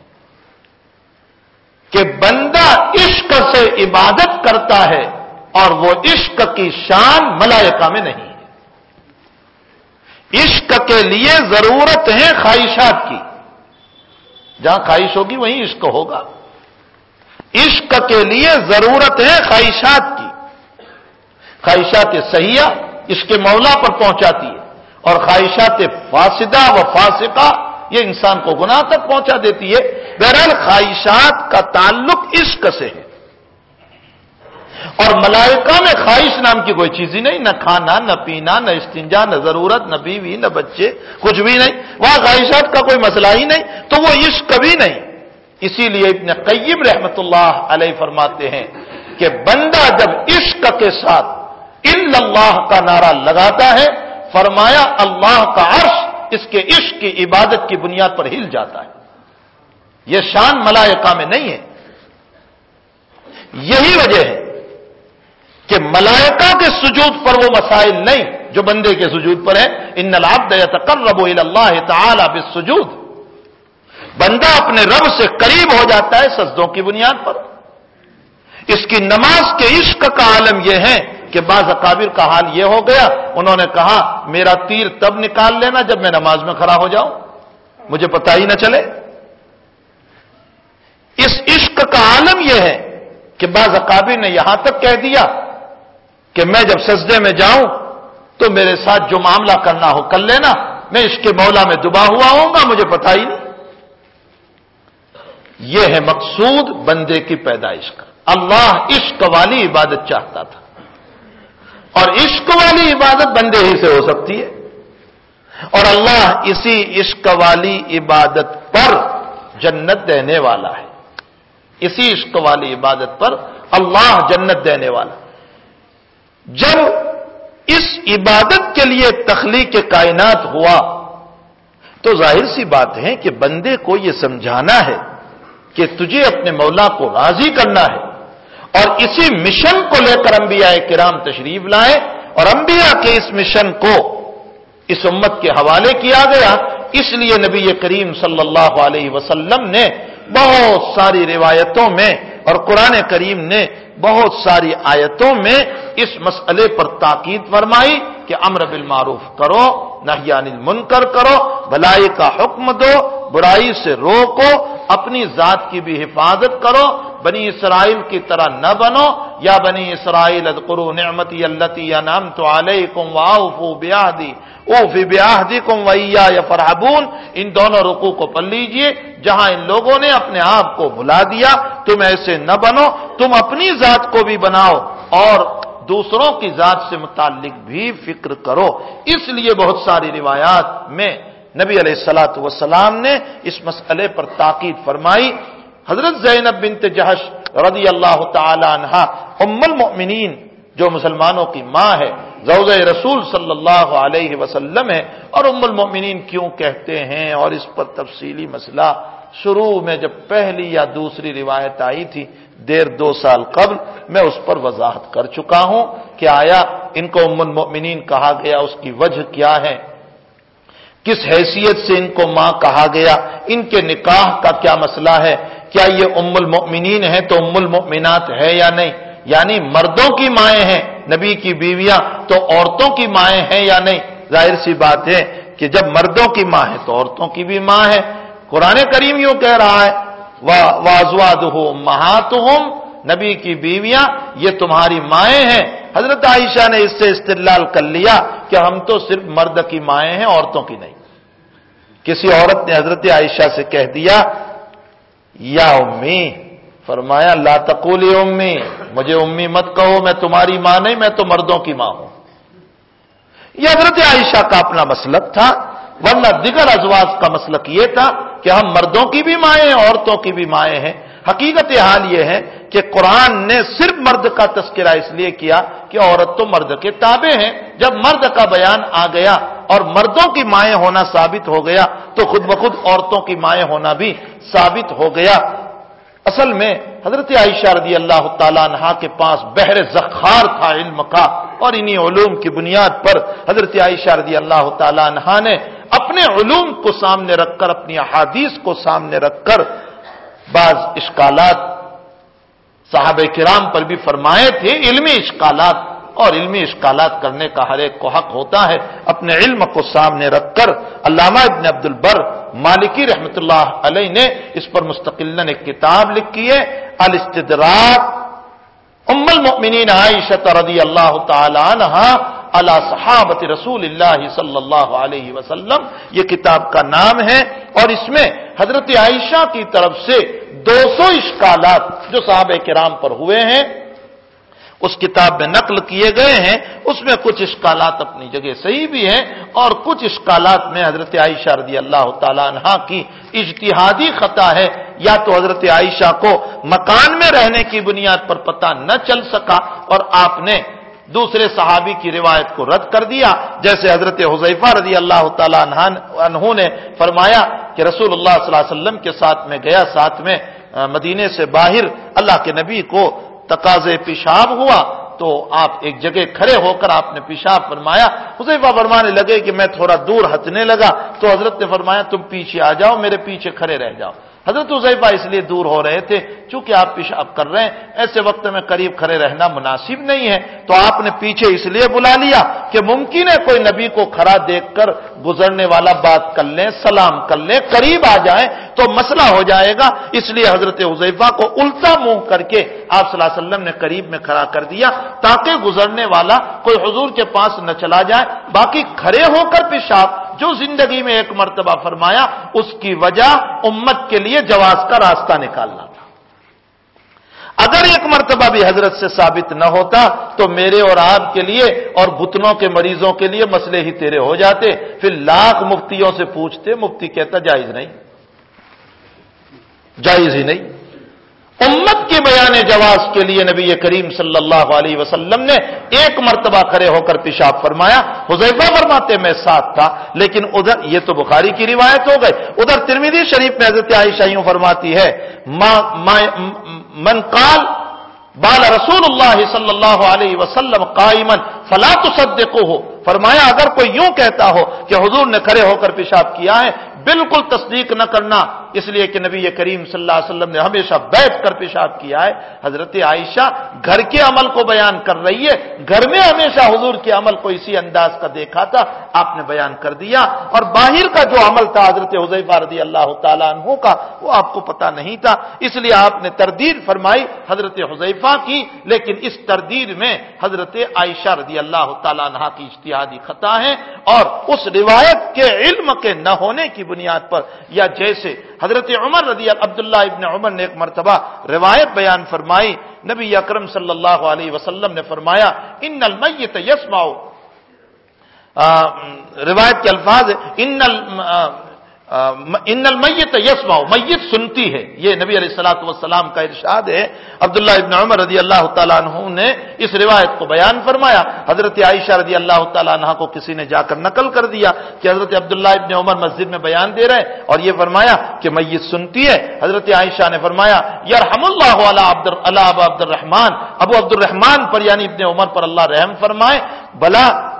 [SPEAKER 1] کہ بندہ عشق سے عبادت کرتا ہے اور وہ عشق کی شان ملائکہ میں نہیں ہے۔ عشق کے لیے ضرورت ہے خواہشات کی، جہاں خواہش ہوگی وہیں عشق ہوگا۔ عشق کے لیے ضرورت ہے خواہشات کی، خواہشات صحیحہ اس کے مولا پر پہنچاتی ہے اور خواہشات فاسدہ و فاسقہ یہ انسان کو گناہ تک پہنچا دیتی ہے۔ بہرحال خواہشات کا تعلق عشق سے ہے، اور ملائکہ میں خواہش نام کی کوئی چیز ہی نہیں، نہ کھانا، نہ پینا، نہ استنجا، نہ ضرورت، نہ بیوی، نہ بچے، کچھ بھی نہیں، وہاں خواہشات کا کوئی مسئلہ ہی نہیں، تو وہ عشق بھی نہیں۔ اسی لیے ابن قیم رحمت اللہ علیہ فرماتے ہیں کہ بندہ جب عشق کے ساتھ الا اللہ کا نعرہ لگاتا ہے، فرمایا اللہ کا عرش اس کے عشق کی عبادت کی بنیاد پر ہل جاتا ہے۔ یہ شان ملائکہ میں نہیں ہے۔ یہی وجہ ہے کہ ملائکہ کے سجود پر وہ مسائل نہیں جو بندے کے سجود پر ہے۔ ان العبد یتقرب الی اللہ تعالی بالسجود، بندہ اپنے رب سے قریب ہو جاتا ہے سجدوں کی بنیاد پر۔ اس کی نماز کے عشق کا عالم یہ ہے کہ بعض اکابر کا حال یہ ہو گیا، انہوں نے کہا میرا تیر تب نکال لینا جب میں نماز میں کھڑا ہو جاؤں، مجھے پتہ ہی نہ چلے۔ اس عشق کا عالم یہ ہے کہ بعض اکابر نے یہاں تک کہہ دیا کہ میں جب سجدے میں جاؤں تو میرے ساتھ جو معاملہ کرنا ہو کر لینا، میں عشق مولا میں دبا ہوا ہوں گا، مجھے پتہ ہی نہیں۔ یہ ہے مقصود بندے کی پیدائش کا۔ اللہ عشق والی عبادت چاہتا تھا، اور عشق والی عبادت بندے ہی سے ہو سکتی ہے، اور اللہ اسی عشق والی عبادت پر جنت دینے والا ہے۔ اسی عشق والی عبادت پر اللہ جنت دینے والا۔ جب اس عبادت کے لیے تخلیق کائنات ہوا تو ظاہر سی بات ہے کہ بندے کو یہ سمجھانا ہے کہ تجھے اپنے مولا کو راضی کرنا ہے، اور اسی مشن کو لے کر انبیاء کرام تشریف لائے، اور انبیاء کے اس مشن کو اس امت کے حوالے کیا گیا۔ اس لیے نبی کریم صلی اللہ علیہ وسلم نے بہت ساری روایتوں میں اور قرآن کریم نے بہت ساری آیتوں میں اس مسئلے پر تاکید فرمائی کہ امر بالمعروف کرو، نہی عن المنکر کرو، بھلائی کا حکم دو، برائی سے روکو، اپنی ذات کی بھی حفاظت کرو، بنی اسرائیل کی طرح نہ بنو، یا بنی اسرائیل اذکروا نعمتی التی انعمت علیکم واوفوا بعہدی اوفی بعہدکم وایای فارہبون۔ ان دونوں رکوع کو پڑھ لیجئے۔ جہاں ان لوگوں نے اپنے آپ کو بھلا دیا، تم ایسے نہ بنو، تم اپنی ذات کو بھی بناؤ اور دوسروں کی ذات سے متعلق بھی فکر کرو۔ اس لیے بہت ساری روایات میں نبی علیہ الصلوۃ والسلام نے اس مسئلے پر تاکید فرمائی۔ حضرت زینب بنت جہش رضی اللہ تعالی عنہا ام المؤمنین جو مسلمانوں کی ماں ہے، زوجہ رسول صلی اللہ علیہ وسلم ہے، اور ام المؤمنین کیوں کہتے ہیں اور اس پر تفصیلی مسئلہ شروع میں جب پہلی یا دوسری روایت آئی تھی دیر دو سال قبل میں اس پر وضاحت کر چکا ہوں کہ آیا ان کو ام المؤمنین کہا گیا، اس کی وجہ کیا ہے۔ کس حیثیت سے ان کو ماں کہا گیا، ان کے نکاح کا کیا مسئلہ ہے، کیا یہ ام المؤمنین ہیں تو ام المؤمنات ہے یا نہیں، یعنی مردوں کی مائیں ہیں نبی کی بیویاں تو عورتوں کی مائیں ہیں یا نہیں۔ ظاہر سی بات ہے کہ جب مردوں کی ماں ہے تو عورتوں کی بھی ماں ہے۔ قرآن کریم یوں کہہ رہا ہے وَأَزْوَاجُهُ أُمَّهَاتُهُمْ، نبی کی بیویاں یہ تمہاری مائیں ہیں۔ حضرت عائشہ نے اس سے استدلال کر لیا کہ ہم تو صرف مرد کی مائیں ہیں، عورتوں کی نہیں۔ کسی عورت نے حضرت عائشہ سے کہہ دیا یا امی، فرمایا لا تقولی امی، مجھے امی مت کہو، میں تمہاری ماں نہیں، میں تو مردوں کی ماں ہوں۔ یہ حضرت عائشہ کا اپنا مسلک تھا، ورنہ دیگر ازواج کا مسلک یہ تھا کہ ہم مردوں کی بھی مائیں ہیں، عورتوں کی بھی مائیں ہیں۔ حقیقت حال یہ ہے کہ قرآن نے صرف مرد کا تذکرہ اس لیے کیا کہ عورت تو مرد کے تابع ہیں۔ جب مرد کا بیان آ گیا اور مردوں کی مائیں ہونا ثابت ہو گیا تو خود بخود عورتوں کی مائیں ہونا بھی ثابت ہو گیا۔ اصل میں حضرت عائشہ رضی اللہ تعالیٰ عنہا کے پاس بحر ذخار تھا علم کا، اور انہی علوم کی بنیاد پر حضرت عائشہ رضی اللہ تعالیٰ عنہا نے اپنے علوم کو سامنے رکھ کر، اپنی احادیث کو سامنے رکھ کر بعض اشکالات صحابہ کرام پر بھی فرمائے تھے، علمی اشکالات، اور علمی اشکالات کرنے کا ہر ایک کو حق ہوتا ہے۔ اپنے علم کو سامنے رکھ کر علامہ ابن عبد البر مالکی رحمۃ اللہ علیہ نے اس پر مستقلاً ایک کتاب لکھی ہے، الاستدراک ام المؤمنین عائشہ رضی اللہ تعالی عنہا علی صحابۃ رسول اللہ صلی اللہ علیہ وسلم، یہ کتاب کا نام ہے، اور اس میں حضرت عائشہ کی طرف سے دو سو اشکالات جو صحابہ کرام پر ہوئے ہیں اس کتاب میں نقل کیے گئے ہیں۔ اس میں کچھ اشکالات اپنی جگہ صحیح بھی ہیں، اور کچھ اشکالات میں حضرت عائشہ رضی اللہ تعالی عنہا کی اجتہادی خطا ہے، یا تو حضرت عائشہ کو مکان میں رہنے کی بنیاد پر پتہ نہ چل سکا اور آپ نے دوسرے صحابی کی روایت کو رد کر دیا، جیسے حضرت حذیفہ رضی اللہ تعالی عنہ نے فرمایا کہ رسول اللہ صلی اللہ علیہ وسلم کے ساتھ میں گیا، ساتھ میں مدینے سے باہر اللہ کے نبی کو تقاضے پیشاب ہوا تو آپ ایک جگہ کھڑے ہو کر آپ نے پیشاب فرمایا۔ حذیفہ فرمانے لگے کہ میں تھوڑا دور ہٹنے لگا تو حضرت نے فرمایا تم پیچھے آ جاؤ، میرے پیچھے کھڑے رہ جاؤ۔ حضرت حذیفہ اس لیے دور ہو رہے تھے چونکہ آپ پیشاب کر رہے ہیں، ایسے وقت میں قریب کھڑے رہنا مناسب نہیں ہے، تو آپ نے پیچھے اس لیے بلا لیا کہ ممکن ہے کوئی نبی کو کھڑا دیکھ کر گزرنے والا بات کر لیں، سلام کر لیں، قریب آ جائیں تو مسئلہ ہو جائے گا، اس لیے حضرت حذیفہ کو الٹا منہ کر کے آپ صلی اللہ علیہ وسلم نے قریب میں کھڑا کر دیا تاکہ گزرنے والا کوئی حضور کے پاس نہ چلا جائے۔ باقی کھڑے ہو کر پیشاب جو زندگی میں ایک مرتبہ فرمایا اس کی وجہ امت کے لیے جواز کا راستہ نکالنا تھا۔ اگر ایک مرتبہ بھی حضرت سے ثابت نہ ہوتا تو میرے اور آپ کے لیے اور گھٹنوں کے مریضوں کے لیے مسئلے ہی تیرے ہو جاتے، پھر لاکھ مفتیوں سے پوچھتے، مفتی کہتا جائز نہیں، جائز ہی نہیں۔ امت کے بیان جواز کے لیے نبی کریم صلی اللہ علیہ وسلم نے ایک مرتبہ کھڑے ہو کر پیشاب فرمایا۔ حذیفہ فرماتے میں ساتھ تھا، لیکن ادھر یہ تو بخاری کی روایت ہو گئی، ادھر ترمذی شریف میں حضرت عائشہ یوں فرماتی ہے ما ما من قال بال رسول اللہ صلی اللہ علیہ وسلم قائما فلا تصدقوه، فرمایا اگر کوئی یوں کہتا ہو کہ حضور نے کھڑے ہو کر پیشاب کیا ہے بالکل تصدیق نہ کرنا، اس لیے کہ نبی کریم صلی اللہ علیہ وسلم نے ہمیشہ بیٹھ کر پیشاب کیا ہے۔ حضرت عائشہ گھر کے عمل کو بیان کر رہی ہے، گھر میں ہمیشہ حضور کے عمل کو اسی انداز کا دیکھا تھا، آپ نے بیان کر دیا، اور باہر کا جو عمل تھا حضرت حذیفہ رضی اللہ تعالیٰ عنہ کا وہ آپ کو پتہ نہیں تھا، اس لیے آپ نے تردید فرمائی حضرت حذیفہ کی، لیکن اس تردید میں حضرت عائشہ رضی اللہ تعالیٰ عنہ کی اجتہادی خطا ہے، اور اس روایت کے علم کے نہ ہونے کی بنیاد پر، یا جیسے حضرت عمر رضی عبداللہ ابن عمر نے ایک مرتبہ روایت بیان فرمائی، نبی اکرم صلی اللہ علیہ وسلم نے فرمایا ان المیت یسمع، روایت کے الفاظ ان ان المیت یسمع، میت سنتی ہے، یہ نبی علیہ الصلوۃ والسلام کا ارشاد ہے۔ عبداللہ ابن عمر رضی اللہ تعالیٰ عنہ نے اس روایت کو بیان فرمایا، حضرت عائشہ رضی اللہ تعالیٰ عنہ کو کسی نے جا کر نقل کر دیا کہ حضرت عبداللہ ابن عمر مسجد میں بیان دے رہے اور یہ فرمایا کہ میت سنتی ہے۔ حضرت عائشہ نے فرمایا یرحم اللہ علی عبد علی ابو عبد الرحمن، ابو عبد الرحمن پر یعنی ابن عمر پر اللہ رحم فرمائے، بلا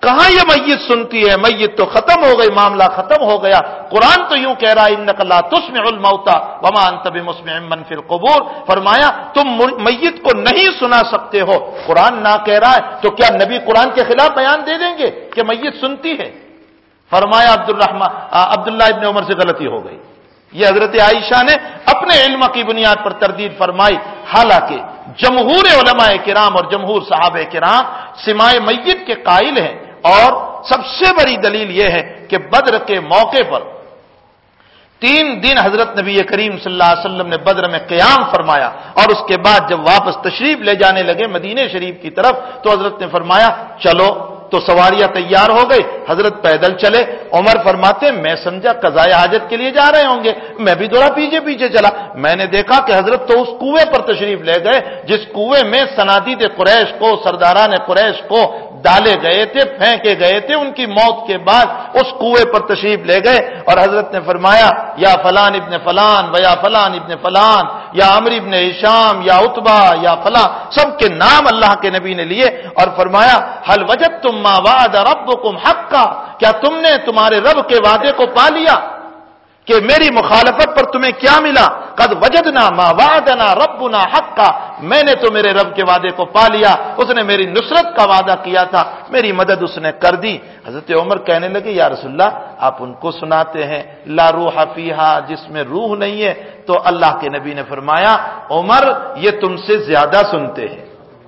[SPEAKER 1] کہاں یہ میت سنتی ہے؟ میت تو ختم ہو گئی، معاملہ ختم ہو گیا۔ قرآن تو یوں کہہ رہا ہے انک لا تسمع الموتى وما انت بمسمع من فی القبور، فرمایا تم میت کو نہیں سنا سکتے ہو۔ قرآن نہ کہہ رہا ہے تو کیا نبی قرآن کے خلاف بیان دے دیں گے کہ میت سنتی ہے؟ فرمایا عبد الرحمن عبداللہ ابن عمر سے غلطی ہو گئی۔ یہ حضرت عائشہ نے اپنے علم کی بنیاد پر تردید فرمائی، حالانکہ جمہور علماء کرام اور جمہور صحابہ کرام سماع میت کے قائل ہیں، اور سب سے بڑی دلیل یہ ہے کہ بدر کے موقع پر تین دن حضرت نبی کریم صلی اللہ علیہ وسلم نے بدر میں قیام فرمایا، اور اس کے بعد جب واپس تشریف لے جانے لگے مدینہ شریف کی طرف تو حضرت نے فرمایا چلو، تو سواریاں تیار ہو گئی، حضرت پیدل چلے۔ عمر فرماتے میں سمجھا قضاء حاجت کے لیے جا رہے ہوں گے، میں بھی دوڑا پیچھے پیچھے چلا، میں نے دیکھا کہ حضرت تو اس کنویں پر تشریف لے گئے جس کنویں میں صنادید قریش کو، سرداران قریش کو ڈالے گئے تھے، پھینکے گئے تھے، ان کی موت کے بعد اس کنویں پر تشریف لے گئے، اور حضرت نے فرمایا یا فلان ابن فلان و یا فلان ابن فلان یا عمرو ابن ہشام یا عتبہ یا فلاں، سب کے نام اللہ کے نبی نے لیے، اور فرمایا حل وجدتم ما وعد ربکم حقا، کیا تم نے تمہارے رب کے وعدے کو پا لیا کہ میری مخالفت پر تمہیں کیا ملا؟ قد وجدنا ما وعدنا ربنا حقا، میں نے تو میرے رب کے وعدے کو پا لیا، اس نے میری نصرت کا وعدہ کیا تھا، میری مدد اس نے کر دی۔ حضرت عمر کہنے لگے یا رسول اللہ آپ ان کو سناتے ہیں لا روح فیہا، جس میں روح نہیں ہے، تو اللہ کے نبی نے فرمایا عمر یہ تم سے زیادہ سنتے ہیں،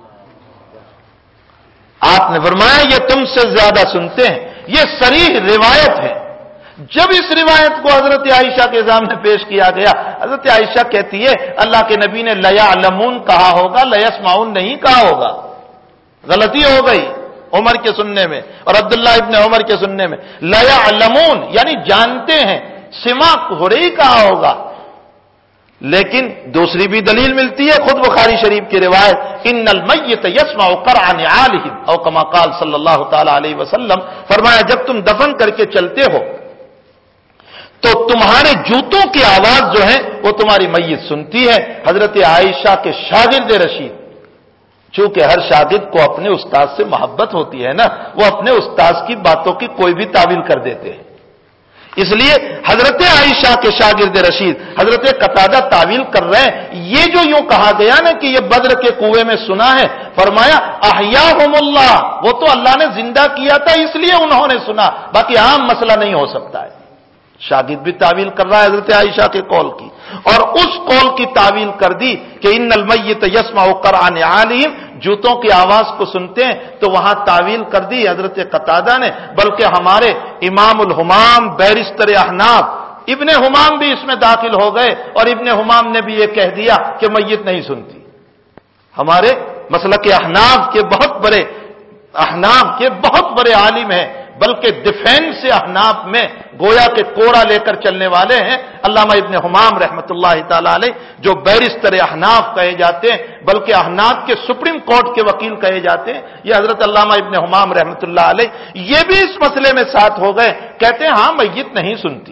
[SPEAKER 1] آپ نے فرمایا یہ تم سے زیادہ سنتے ہیں، یہ صریح روایت ہے۔ جب اس روایت کو حضرت عائشہ کے سامنے پیش کیا گیا، حضرت عائشہ کہتی ہے اللہ کے نبی نے لیعلمون کہا ہوگا، لیسمعون نہیں کہا ہوگا، غلطی ہو گئی عمر کے سننے میں اور عبداللہ ابن عمر کے سننے میں۔ لیعلمون یعنی جانتے ہیں، سماع ہو رہی کہا ہوگا، لیکن دوسری بھی دلیل ملتی ہے، خود بخاری شریف کی روایت ان المیت یسمع قرع نعالہم او کما قال صلی اللہ تعالی علیہ وسلم، فرمایا جب تم دفن کر کے چلتے ہو تو تمہارے جوتوں کی آواز جو ہے وہ تمہاری میت سنتی ہے۔ حضرت عائشہ کے شاگرد رشید، چونکہ ہر شاگرد کو اپنے استاد سے محبت ہوتی ہے نا، وہ اپنے استاد کی باتوں کی کوئی بھی تعویل کر دیتے ہیں، اس لیے حضرت عائشہ کے شاگرد رشید حضرت قتادہ تعویل کر رہے ہیں، یہ جو یوں کہا گیا نا کہ یہ بدر کے کنویں میں سنا ہے، فرمایا احیاہم اللہ، وہ تو اللہ نے زندہ کیا تھا اس لیے انہوں نے سنا، باقی عام مسئلہ نہیں ہو سکتا ہے۔ شاگرد بھی تعویل کر رہا ہے حضرت عائشہ کے قول کی، اور اس قول کی تعویل کر دی کہ ان المیت یسمع قرع نعالہم، جوتوں کی آواز کو سنتے ہیں، تو وہاں تعویل کر دی حضرت قتادہ نے، بلکہ ہمارے امام الہمام بیرستر احناف ابن ہمام بھی اس میں داخل ہو گئے، اور ابن ہمام نے بھی یہ کہہ دیا کہ میت نہیں سنتی۔ ہمارے مسلک احناف کے بہت بڑے احناف کے بہت بڑے عالم ہیں، بلکہ ڈیفینس سے احناف میں گویا کے کوڑا لے کر چلنے والے ہیں علامہ ابن حمام رحمۃ اللہ تعالی علیہ، جو بیرستر احناف کہے جاتے ہیں، بلکہ احناف کے سپریم کورٹ کے وکیل کہے جاتے ہیں، یہ حضرت علامہ ابن حمام رحمۃ اللہ علیہ، یہ بھی اس مسئلے میں ساتھ ہو گئے، کہتے ہیں ہاں میت نہیں سنتی،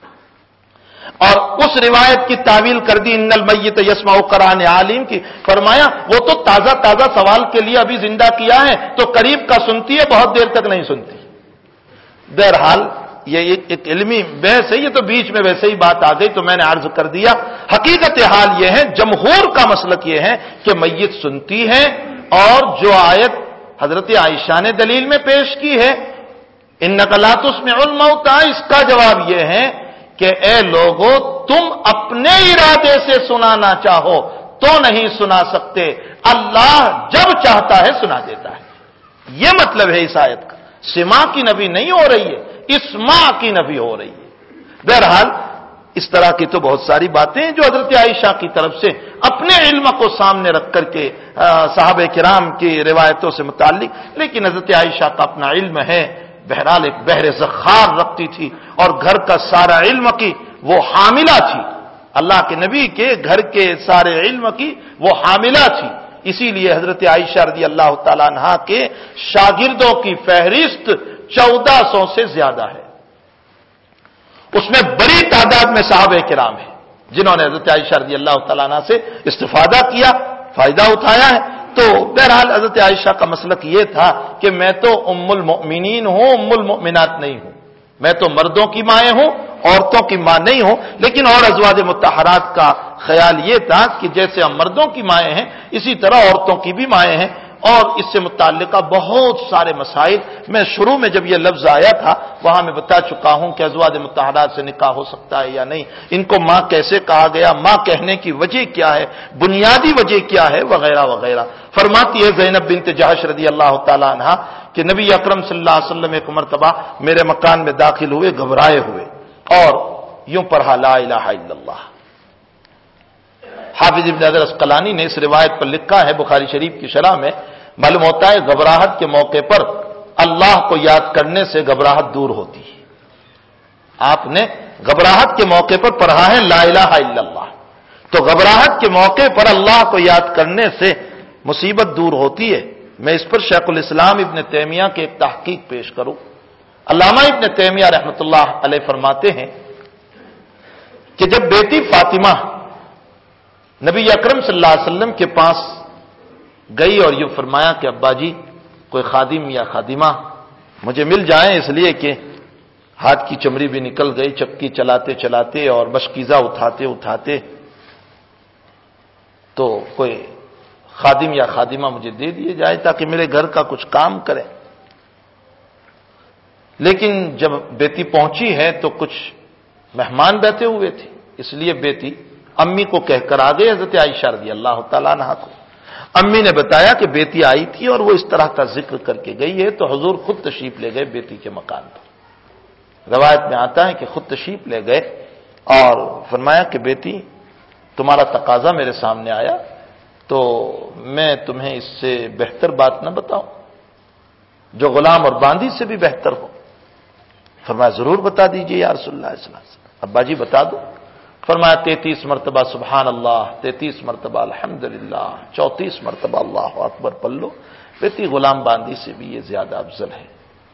[SPEAKER 1] اور اس روایت کی تعویل کر دی ان المیت یسمع قرع نعالہم کی، فرمایا وہ تو تازہ تازہ سوال کے لیے ابھی زندہ کیا ہے تو قریب کا سنتی ہے، بہت دیر تک نہیں سنتی۔ بہرحال یہ ایک, ایک علمی بحث ہے، یہ تو بیچ میں ویسے ہی بات آ گئی تو میں نے عرض کر دیا۔ حقیقت حال یہ ہے، جمہور کا مسلک یہ ہے کہ میت سنتی ہے، اور جو آیت حضرت عائشہ نے دلیل میں پیش کی ہے انک لا تسمع الموتى، اس کا جواب یہ ہے کہ اے لوگو تم اپنے ارادے سے سنانا چاہو تو نہیں سنا سکتے، اللہ جب چاہتا ہے سنا دیتا ہے، یہ مطلب ہے اس آیت کا۔ سماع کی نفی نہیں ہو رہی ہے، اسماع کی نفی ہو رہی ہے۔ بہرحال اس طرح کی تو بہت ساری باتیں ہیں جو حضرت عائشہ کی طرف سے اپنے علم کو سامنے رکھ کر کے صحابہ کرام کی روایتوں سے متعلق، لیکن حضرت عائشہ کا اپنا علم ہے، بہرحال ایک بحر ذخار رکھتی تھی، اور گھر کا سارا علم کی وہ حاملہ تھی، اللہ کے نبی کے گھر کے سارے علم کی وہ حاملہ تھی، اسی لیے حضرت عائشہ رضی اللہ تعالیٰ عنہ کے شاگردوں کی فہرست چودہ سو سے زیادہ ہے، اس میں بڑی تعداد میں صحابہ کرام ہیں جنہوں نے حضرت عائشہ رضی اللہ تعالیٰ عنہ سے استفادہ کیا، فائدہ اٹھایا ہے، تو بہرحال حضرت عائشہ کا مسلک یہ تھا کہ میں تو ام المؤمنین ہوں، ام المؤمنات نہیں ہوں، میں تو مردوں کی مائیں ہوں، عورتوں کی ماں نہیں ہوں، لیکن اور ازواج مطہرات کا خیال یہ تھا کہ جیسے ہم مردوں کی مائیں ہیں اسی طرح عورتوں کی بھی مائیں ہیں، اور اس سے متعلقہ بہت سارے مسائل میں شروع میں جب یہ لفظ آیا تھا وہاں میں بتا چکا ہوں کہ ازواج مطہرات سے نکاح ہو سکتا ہے یا نہیں، ان کو ماں کیسے کہا گیا، ماں کہنے کی وجہ کیا ہے، بنیادی وجہ کیا ہے، وغیرہ وغیرہ۔ فرماتی ہے زینب بنت جحش رضی اللہ تعالی عنہا کہ نبی اکرم صلی اللہ علیہ وسلم ایک مرتبہ میرے مکان میں داخل ہوئے گھبرائے ہوئے اور یوں پڑھا لا الہ الا اللہ۔ حافظ ابن حجر عسقلانی نے اس روایت پر لکھا ہے بخاری شریف کی شرح میں، معلوم ہوتا ہے گھبراہٹ کے موقع پر اللہ کو یاد کرنے سے گھبراہٹ دور ہوتی ہے۔ آپ نے گھبراہٹ کے موقع پر پڑھا ہے لا الہ الا اللہ، تو گھبراہٹ کے موقع پر اللہ کو یاد کرنے سے مصیبت دور ہوتی ہے۔ میں اس پر شیخ الاسلام ابن تیمیہ کے ایک تحقیق پیش کروں۔ علامہ ابن تیمیہ رحمۃ اللہ علیہ فرماتے ہیں کہ جب بیٹی فاطمہ نبی اکرم صلی اللہ علیہ وسلم کے پاس گئی اور یوں فرمایا کہ ابا جی کوئی خادم یا خادمہ مجھے مل جائیں، اس لیے کہ ہاتھ کی چمڑی بھی نکل گئی چکی چلاتے چلاتے اور مشکیزہ اٹھاتے اٹھاتے، تو کوئی خادم یا خادمہ مجھے دے دیے جائے تاکہ میرے گھر کا کچھ کام کرے۔ لیکن جب بیٹی پہنچی ہے تو کچھ مہمان بیٹھے ہوئے تھے، اس لیے بیٹی امی کو کہہ کر آ گئی حضرت عائشہ رضی اللہ تعالیٰ عنہا کو۔ امی نے بتایا کہ بیٹی آئی تھی اور وہ اس طرح کا ذکر کر کے گئی ہے، تو حضور خود تشریف لے گئے بیٹی کے مکان پر۔ روایت میں آتا ہے کہ خود تشریف لے گئے اور فرمایا کہ بیٹی تمہارا تقاضا میرے سامنے آیا تو میں تمہیں اس سے بہتر بات نہ بتاؤں جو غلام اور باندی سے بھی بہتر ہو؟ فرمایا ضرور بتا دیجئے یا رسول اللہ صلی اللہ علیہ وسلم۔ ابا جی بتا دو۔ فرمایا تینتیس مرتبہ سبحان اللہ، تینتیس مرتبہ الحمدللہ، چونتیس مرتبہ اللہ اکبر پڑھ لو، بیٹی غلام باندی سے بھی یہ زیادہ افضل ہے۔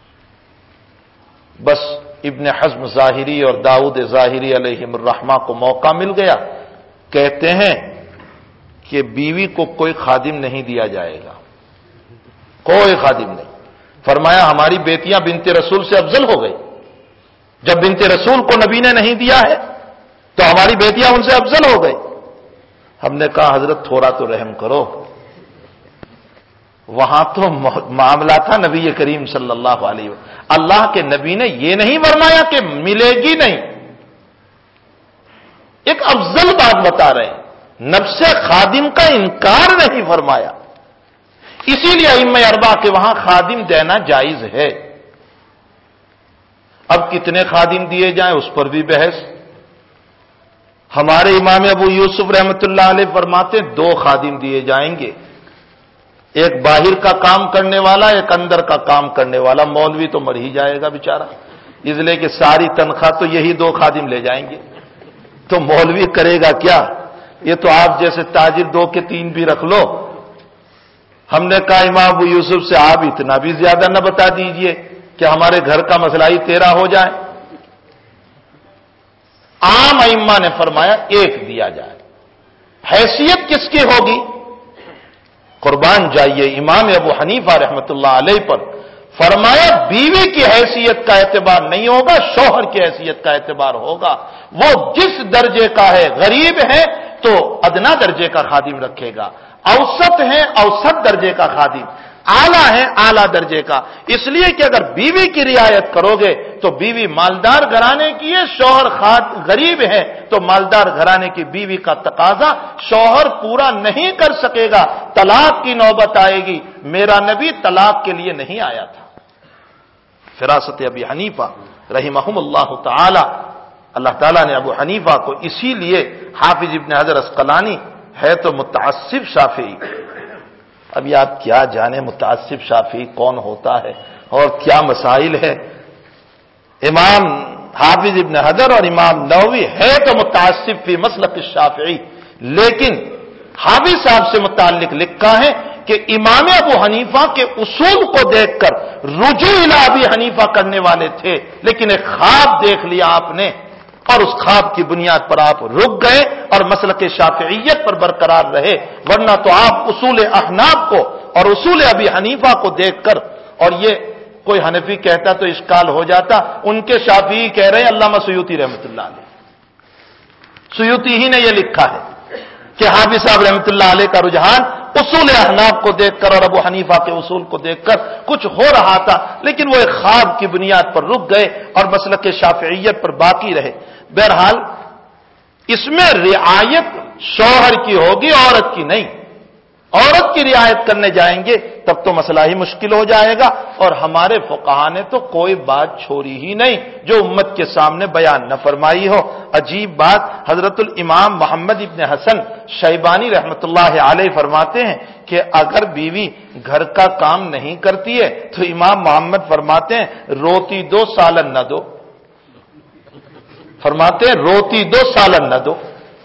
[SPEAKER 1] بس ابن حزم ظاہری اور داؤد ظاہری علیہم الرحمہ کو موقع مل گیا، کہتے ہیں کہ بیوی کو کوئی خادم نہیں دیا جائے گا، کوئی خادم نہیں۔ فرمایا ہماری بیٹیاں بنت رسول سے افضل ہو گئی، جب بنت رسول کو نبی نے نہیں دیا ہے تو ہماری بیٹیاں ان سے افضل ہو گئی۔ ہم نے کہا حضرت تھوڑا تو رحم کرو، وہاں تو معاملہ تھا نبی کریم صلی اللہ علیہ وسلم، اللہ کے نبی نے یہ نہیں فرمایا کہ ملے گی نہیں، ایک افضل بات بتا رہے ہیں، نفس خادم کا انکار نہیں فرمایا۔ اسی لیے ائمہ اربعہ کے وہاں خادم دینا جائز ہے۔ اب کتنے خادم دیے جائیں اس پر بھی بحث۔ ہمارے امام ابو یوسف رحمۃ اللہ علیہ فرماتے ہیں دو خادم دیے جائیں گے، ایک باہر کا کام کرنے والا، ایک اندر کا کام کرنے والا۔ مولوی تو مر ہی جائے گا بیچارہ، اس لیے کہ ساری تنخواہ تو یہی دو خادم لے جائیں گے، تو مولوی کرے گا کیا؟ یہ تو آپ جیسے تاجر دو کے تین بھی رکھ لو۔ ہم نے کہا امام ابو یوسف سے آپ اتنا بھی زیادہ نہ بتا دیجئے کہ ہمارے گھر کا مسئلہ ہی تیرا ہو جائے۔ عام ائمہ نے فرمایا ایک دیا جائے۔ حیثیت کس کی ہوگی؟ قربان جائیے امام ابو حنیفہ رحمۃ اللہ علیہ پر، فرمایا بیوی کی حیثیت کا اعتبار نہیں ہوگا، شوہر کی حیثیت کا اعتبار ہوگا۔ وہ جس درجے کا ہے، غریب ہے تو ادنا درجے کا خادم رکھے گا، اوسط ہے اوسط درجے کا خادم، اعلیٰ ہے اعلیٰ درجے کا۔ اس لیے کہ اگر بیوی کی رعایت کرو گے تو بیوی مالدار گھرانے کی ہے، شوہر غریب ہے تو مالدار گھرانے کی بیوی کا تقاضا شوہر پورا نہیں کر سکے گا، طلاق کی نوبت آئے گی۔ میرا نبی طلاق کے لیے نہیں آیا تھا۔ فراست ابی حنیفہ رحمہم اللہ تعالی، اللہ تعالیٰ نے ابو حنیفہ کو اسی لیے، حافظ ابن حجر عسقلانی ہے تو متعصب شافعی، ابھی آپ کیا جانیں متعصب شافعی کون ہوتا ہے اور کیا مسائل ہے۔ امام حافظ ابن حجر اور امام نووی ہے تو متعصب فی مسلک الشافعی، لیکن حافظ صاحب سے متعلق لکھا ہے کہ امام ابو حنیفہ کے اصول کو دیکھ کر رجوع الی ابی حنیفہ کرنے والے تھے، لیکن ایک خواب دیکھ لیا آپ نے اور اس خواب کی بنیاد پر آپ رک گئے اور مسلک شافعیت پر برقرار رہے، ورنہ تو آپ اصول احناف کو اور اصول ابی حنیفہ کو دیکھ کر، اور یہ کوئی حنفی کہتا تو اشکال ہو جاتا، ان کے شافعی کہہ رہے ہیں علامہ سیوطی رحمۃ اللہ علیہ، سیوطی ہی نے یہ لکھا ہے کہ حافظ صاحب رحمۃ اللہ علیہ کا رجحان اصول احناف کو دیکھ کر اور ابو حنیفہ کے اصول کو دیکھ کر کچھ ہو رہا تھا، لیکن وہ ایک خواب کی بنیاد پر رک گئے اور مسلک شافعیت پر باقی رہے۔ بہرحال اس میں رعایت شوہر کی ہوگی، عورت کی نہیں۔ عورت کی رعایت کرنے جائیں گے تب تو مسئلہ ہی مشکل ہو جائے گا، اور ہمارے فقہا نے تو کوئی بات چھوڑی ہی نہیں جو امت کے سامنے بیان نہ فرمائی ہو۔ عجیب بات، حضرت الامام محمد ابن حسن شیبانی رحمۃ اللہ علیہ فرماتے ہیں کہ اگر بیوی گھر کا کام نہیں کرتی ہے تو امام محمد فرماتے ہیں روتی دو سالن نہ دو، فرماتے ہیں روتی دو سالن نہ دو۔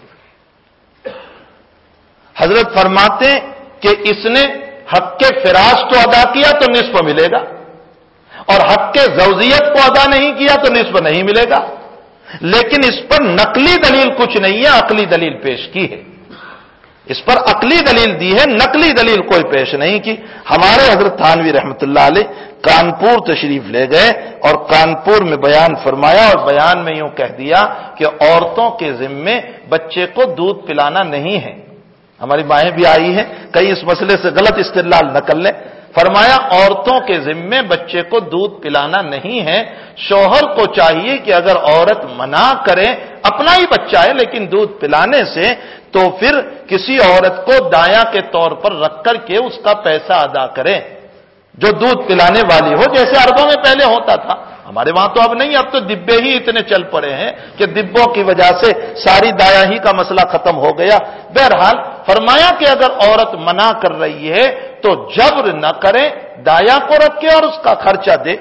[SPEAKER 1] حضرت فرماتے ہیں کہ اس نے حق کے فراش تو ادا کیا تو نصف ملے گا، اور حق کے زوجیت کو ادا نہیں کیا تو نصف نہیں ملے گا، لیکن اس پر نقلی دلیل کچھ نہیں ہے، عقلی دلیل پیش کی ہے، اس پر عقلی دلیل دی ہے، نقلی دلیل کوئی پیش نہیں کی۔ ہمارے حضرت تھانوی رحمۃ اللہ علیہ کانپور تشریف لے گئے اور کانپور میں بیان فرمایا، اور بیان میں یوں کہہ دیا کہ عورتوں کے ذمے بچے کو دودھ پلانا نہیں ہے۔ ہماری مائیں بھی آئی ہیں، کئی اس مسئلے سے غلط استدلال نہ کر لیں۔ فرمایا عورتوں کے ذمے بچے کو دودھ پلانا نہیں ہے، شوہر کو چاہیے کہ اگر عورت منع کرے، اپنا ہی بچہ ہے لیکن دودھ پلانے سے، تو پھر کسی عورت کو دایاں کے طور پر رکھ کر کے اس کا پیسہ ادا کرے جو دودھ پلانے والی ہو، جیسے عربوں میں پہلے ہوتا تھا۔ ہمارے وہاں تو اب نہیں، اب تو ڈبے ہی اتنے چل پڑے ہیں کہ ڈبوں کی وجہ سے ساری دایا ہی کا مسئلہ ختم ہو گیا۔ بہرحال فرمایا کہ اگر عورت منع کر رہی ہے تو جبر نہ کرے، دایا کو رکھے اور اس کا خرچہ دے۔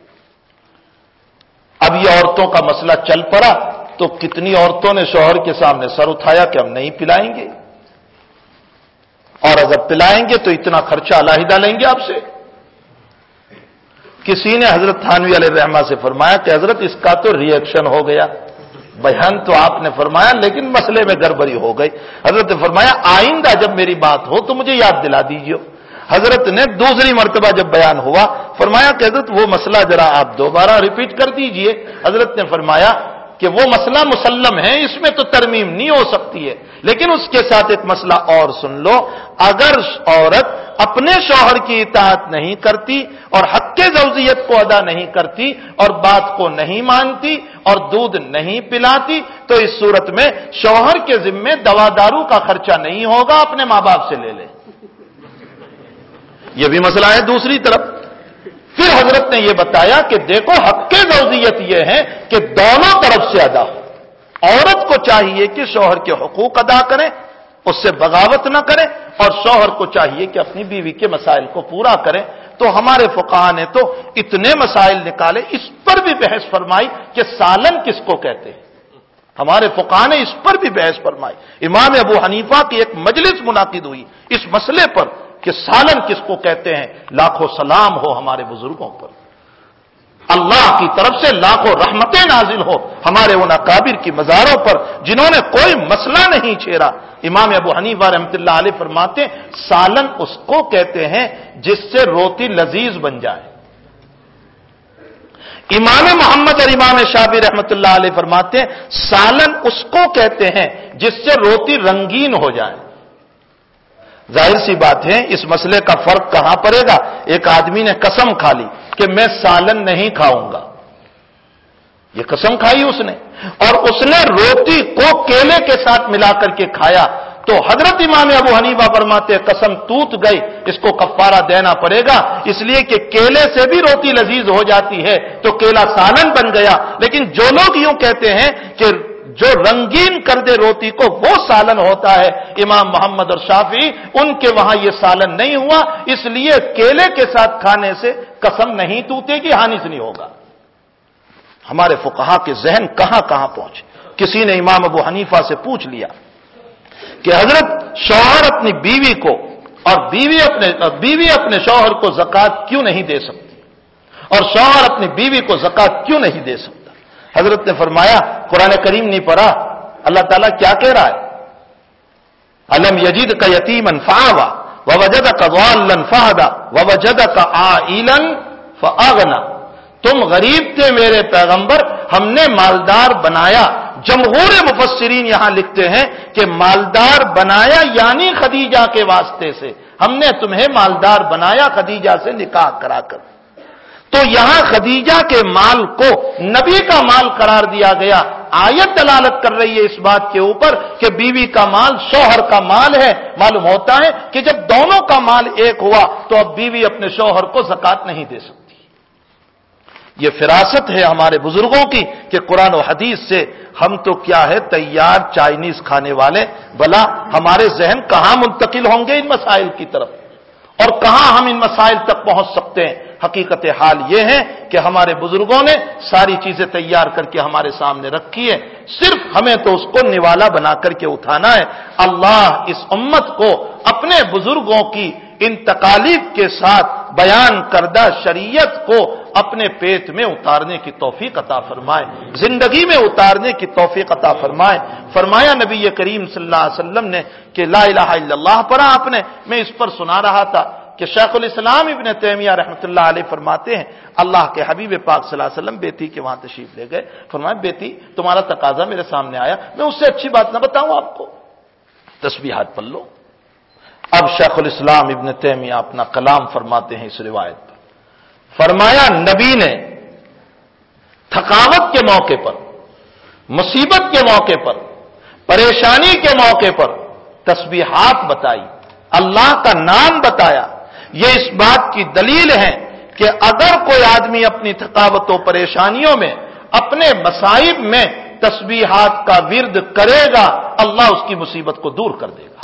[SPEAKER 1] اب یہ عورتوں کا مسئلہ چل پڑا تو کتنی عورتوں نے شوہر کے سامنے سر اٹھایا کہ ہم نہیں پلائیں گے، اور اگر پلائیں گے تو اتنا خرچہ علیحدہ لیں گے آپ سے۔ کسی نے حضرت تھانوی علیہ الرحمہ سے فرمایا کہ حضرت اس کا تو ری ایکشن ہو گیا، بیان تو آپ نے فرمایا لیکن مسئلے میں گڑبڑی ہو گئی۔ حضرت نے فرمایا آئندہ جب میری بات ہو تو مجھے یاد دلا دیجیے۔ حضرت نے دوسری مرتبہ جب بیان ہوا فرمایا کہ حضرت وہ مسئلہ ذرا آپ دوبارہ ریپیٹ کر دیجئے۔ حضرت نے فرمایا کہ وہ مسئلہ مسلم ہے، اس میں تو ترمیم نہیں ہو سکتی ہے، لیکن اس کے ساتھ ایک مسئلہ اور سن لو، اگر عورت اپنے شوہر کی اطاعت نہیں کرتی اور حق کے زوجیت کو ادا نہیں کرتی اور بات کو نہیں مانتی اور دودھ نہیں پلاتی تو اس صورت میں شوہر کے ذمے دوا دارو کا خرچہ نہیں ہوگا، اپنے ماں باپ سے لے لے۔ یہ بھی مسئلہ ہے دوسری طرف۔ پھر حضرت نے یہ بتایا کہ دیکھو حق کے زوجیت یہ ہے کہ دونوں طرف سے ادا ہو، عورت کو چاہیے کہ شوہر کے حقوق ادا کریں، اس سے بغاوت نہ کریں، اور شوہر کو چاہیے کہ اپنی بیوی کے مسائل کو پورا کریں۔ تو ہمارے فقہا نے تو اتنے مسائل نکالے، اس پر بھی بحث فرمائی کہ سالن کس کو کہتے ہیں، ہمارے فقہا نے اس پر بھی بحث فرمائی۔ امام ابو حنیفہ کی ایک مجلس منعقد ہوئی اس مسئلے پر کہ سالن کس کو کہتے ہیں۔ لاکھوں سلام ہو ہمارے بزرگوں پر، اللہ کی طرف سے لاکھوں رحمتیں نازل ہو ہمارے ان اکابر کی مزاروں پر جنہوں نے کوئی مسئلہ نہیں چھیڑا۔ امام ابو حنیفہ رحمۃ اللہ علیہ فرماتے ہیں سالن اس کو کہتے ہیں جس سے روٹی لذیذ بن جائے۔ امام محمد اور امام شافعی رحمۃ اللہ علیہ فرماتے ہیں سالن اس کو کہتے ہیں جس سے روٹی رنگین ہو جائے۔ ظاہر سی بات ہے اس مسئلے کا فرق کہاں پڑے گا؟ ایک آدمی نے قسم کھا لی کہ میں سالن نہیں کھاؤں گا، یہ قسم کھائی اس نے، اور اس نے روٹی کو کیلے کے ساتھ ملا کر کے کھایا، تو حضرت امام ابو حنیفہ فرماتے ہیں قسم ٹوٹ گئی، اس کو کفارہ دینا پڑے گا، اس لیے کہ کیلے سے بھی روٹی لذیذ ہو جاتی ہے تو کیلا سالن بن گیا۔ لیکن جو لوگ یوں کہتے ہیں کہ جو رنگین کر دے روٹی کو وہ سالن ہوتا ہے، امام محمد اور شافعی ان کے وہاں یہ سالن نہیں ہوا، اس لیے کیلے کے ساتھ کھانے سے قسم نہیں ٹوٹے گی، ہانی سے نہیں ہوگا۔ ہمارے فقہا کے ذہن کہاں کہاں پہنچے۔ کسی نے امام ابو حنیفہ سے پوچھ لیا کہ حضرت شوہر اپنی بیوی کو اور بیوی اپنے بیوی اپنے شوہر کو زکوٰۃ کیوں نہیں دے سکتی، اور شوہر اپنی بیوی کو زکوٰۃ کیوں نہیں دے سکتا؟ حضرت نے فرمایا قرآن کریم نہیں پڑھا، اللہ تعالیٰ کیا کہہ رہا ہے؟ अलम यजिद का यतीमन फआवा ववजद का ज़ाल्लन फहदा ववजद का आइलन फअगना। तुम गरीब थे मेरे पैगंबर, हमने मालदार बनाया। जमहूर मुफस्सिरीन यहां लिखते हैं कि मालदार बनाया यानी खदीजा के वास्ते से, हमने तुम्हें मालदार बनाया खदीजा से निकाह कराकर। तो यहां खदीजा के माल को नबी का माल करार दिया गया। आयत दलालत कर रही है इस बात के ऊपर कि बीवी का माल शौहर का माल है। मालूम होता है कि जब दोनों का माल एक हुआ तो अब बीवी अपने शौहर को ज़कात नहीं दे सकती। ये फिरासत है हमारे बुजुर्गों की कि कुरान और हदीस से हम तो क्या है तैयार चाइनीज खाने वाले, भला हमारे जहन कहां मुंतकिल होंगे इन मसाइल की तरफ और कहां हम इन मसाइल तक पहुंच सकते हैं। हकीकत हाल यह है कि हमारे बुजुर्गों ने सारी चीजें तैयार करके हमारे सामने रखी है, सिर्फ हमें तो उसको निवाला बना करके उठाना है। अल्लाह इस उम्मत को अपने बुजुर्गों की इन तकालीफ के साथ बयान करदा शरीयत को अपने पेट में उतारने की तौफीक अता फरमाए, जिंदगी में उतारने की तौफीक अता फरमाए। फरमाया नबी करीम सल्लल्लाहु अलैहि वसल्लम ने कि ला इलाहा इल्लल्लाह पढ़ा आपने। मैं इस पर सुना रहा था कि शेखुल इस्लाम इब्न तैमिया रहमतुल्लाह अलैह फरमाते हैं, अल्लाह के हबीब पाक सल्लल्लाहु अलैहि वसल्लम बेटी के वहां तशरीफ ले गए। फरमाया बेटी तुम्हारा तकाजा मेरे सामने आया, मैं उससे अच्छी बात ना बताऊं आपको, तस्बीहात पढ़ लो। अब शेखुल इस्लाम इब्न तैमिया अपना कलाम फरमाते हैं इस रिवायत पर। फरमाया नबी ने थकावत के मौके पर, मुसीबत के मौके पर, परेशानी के मौके पर तस्बीहात बताई, अल्लाह का नाम बताया। यह इस बात की दलील है कि अगर कोई आदमी अपनी थकावतों परेशानियों में, अपने मसाइब में तस्बीहात का विर्द करेगा, अल्लाह उसकी मुसीबत को दूर कर देगा।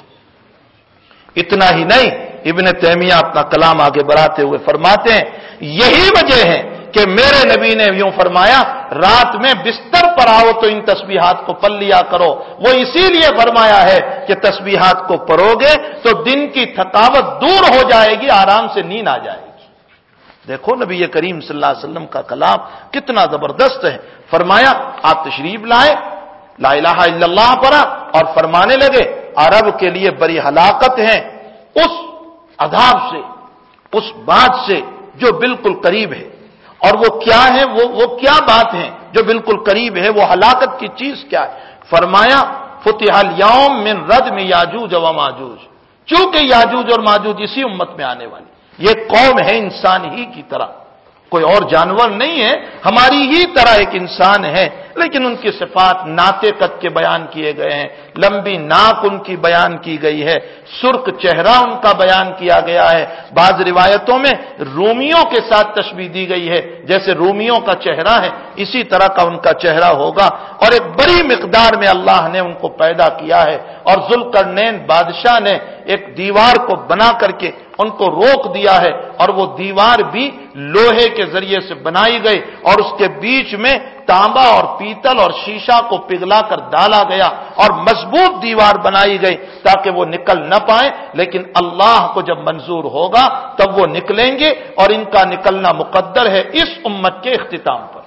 [SPEAKER 1] इतना ही नहीं, इब्न तैमिया अपना कलाम आगे बढ़ाते हुए फरमाते हैं, यही वजह है कि मेरे नबी ने यूं फरमाया रात में बिस्तर पर आओ तो इन तस्बीहात को पढ़ लिया करो। वो इसीलिए फरमाया है कि तस्बीहात को पढ़ोगे तो दिन की थकावत दूर हो जाएगी, आराम से नींद आ जाएगी। देखो नबी करीम सल्लल्लाहु अलैहि वसल्लम का कलाम कितना जबरदस्त है। फरमाया आप तशरीफ लाए, ला इलाहा इल्लल्लाह पढ़ा और फरमाने लगे अरब के लिए बड़ी हलाकत है उस अदाब से, उस बात से जो बिल्कुल करीब है। और वो क्या है, वो वो क्या बात है जो बिल्कुल करीब है, वो हलाकत की चीज क्या है। फरमाया फुतिहल यौम मिन रदम याजूज व माजूज, चूंकि याजूज और माजूज इसी उम्मत में आने वाली ये कौम है, इंसान ही की तरह, कोई और जानवर नहीं है, हमारी ही तरह एक इंसान है, लेकिन उनकी सिफात नाते कद के बयान किए गए हैं, लंबी नाक उनकी बयान की गई है, सुर्ख चेहरा उनका बयान किया गया है। बाज रिवायतों में रूमियों के साथ तशबीह दी गई है, जैसे रूमियों का चेहरा है इसी तरह का उनका चेहरा होगा। और एक बड़ी मिकदार में अल्लाह ने उनको पैदा किया है। और जुल्करनैन बादशाह ने एक दीवार को बना करके उनको रोक दिया है, और वो दीवार भी लोहे के जरिए से बनाई गई और उसके बीच में तांबा और पीतल और शीशा को पिघलाकर डाला गया और मजबूत दीवार बनाई गई ताकि वो निकल न पाए। लेकिन अल्लाह को जब मंजूर होगा तब वो निकलेंगे और इनका निकलना मुकद्दर है इस उम्मत के इख्तिताम पर।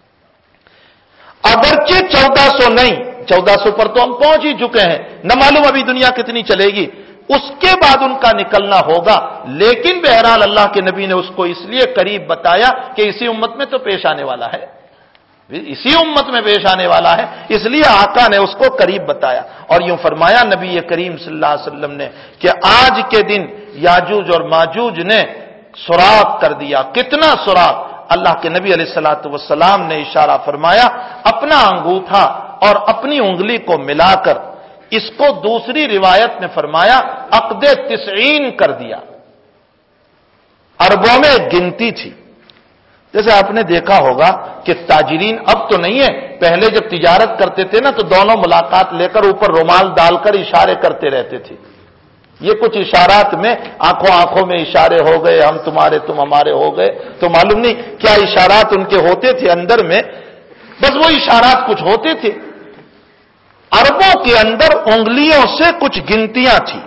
[SPEAKER 1] अगरचे चौदह सौ नहीं, चौदह सौ पर तो हम पहुंच ही चुके हैं, न मालूम अभी दुनिया कितनी चलेगी, उसके बाद उनका निकलना होगा। लेकिन बहरहाल अल्लाह के नबी ने उसको इसलिए करीब बताया कि इसी उम्मत में तो पेश आने वाला है, इसी उम्मत में पेश आने वाला है, इसलिए आका ने उसको करीब बताया। और यूं फरमाया नबी करीम सल्लल्लाहु अलैहि वसल्लम ने कि आज के दिन याजूज और माजूज ने सुराग कर दिया। कितना सुराग? अल्लाह के नबी अलैहिस्सलातु वस्सलाम ने इशारा फरमाया, अपना अंगूठा और अपनी उंगली को मिलाकर इसको दूसरी रिवायत में फरमाया अक़दे तिसईन कर दिया। अरबों में एक गिनती थी, जैसे आपने देखा होगा कि ताजिरीन अब तो नहीं है, पहले जब तिजारत करते थे ना तो दोनों मुलाकात लेकर ऊपर रुमाल डालकर इशारे करते रहते थे। ये कुछ इशारात में आंखों आंखों में इशारे हो गए, हम तुम्हारे तुम हमारे हो गए, तो मालूम नहीं क्या इशारात उनके होते थे अंदर में, बस वो इशारात कुछ होते थे। अरबों के अंदर उंगलियों से कुछ गिनतियां थी,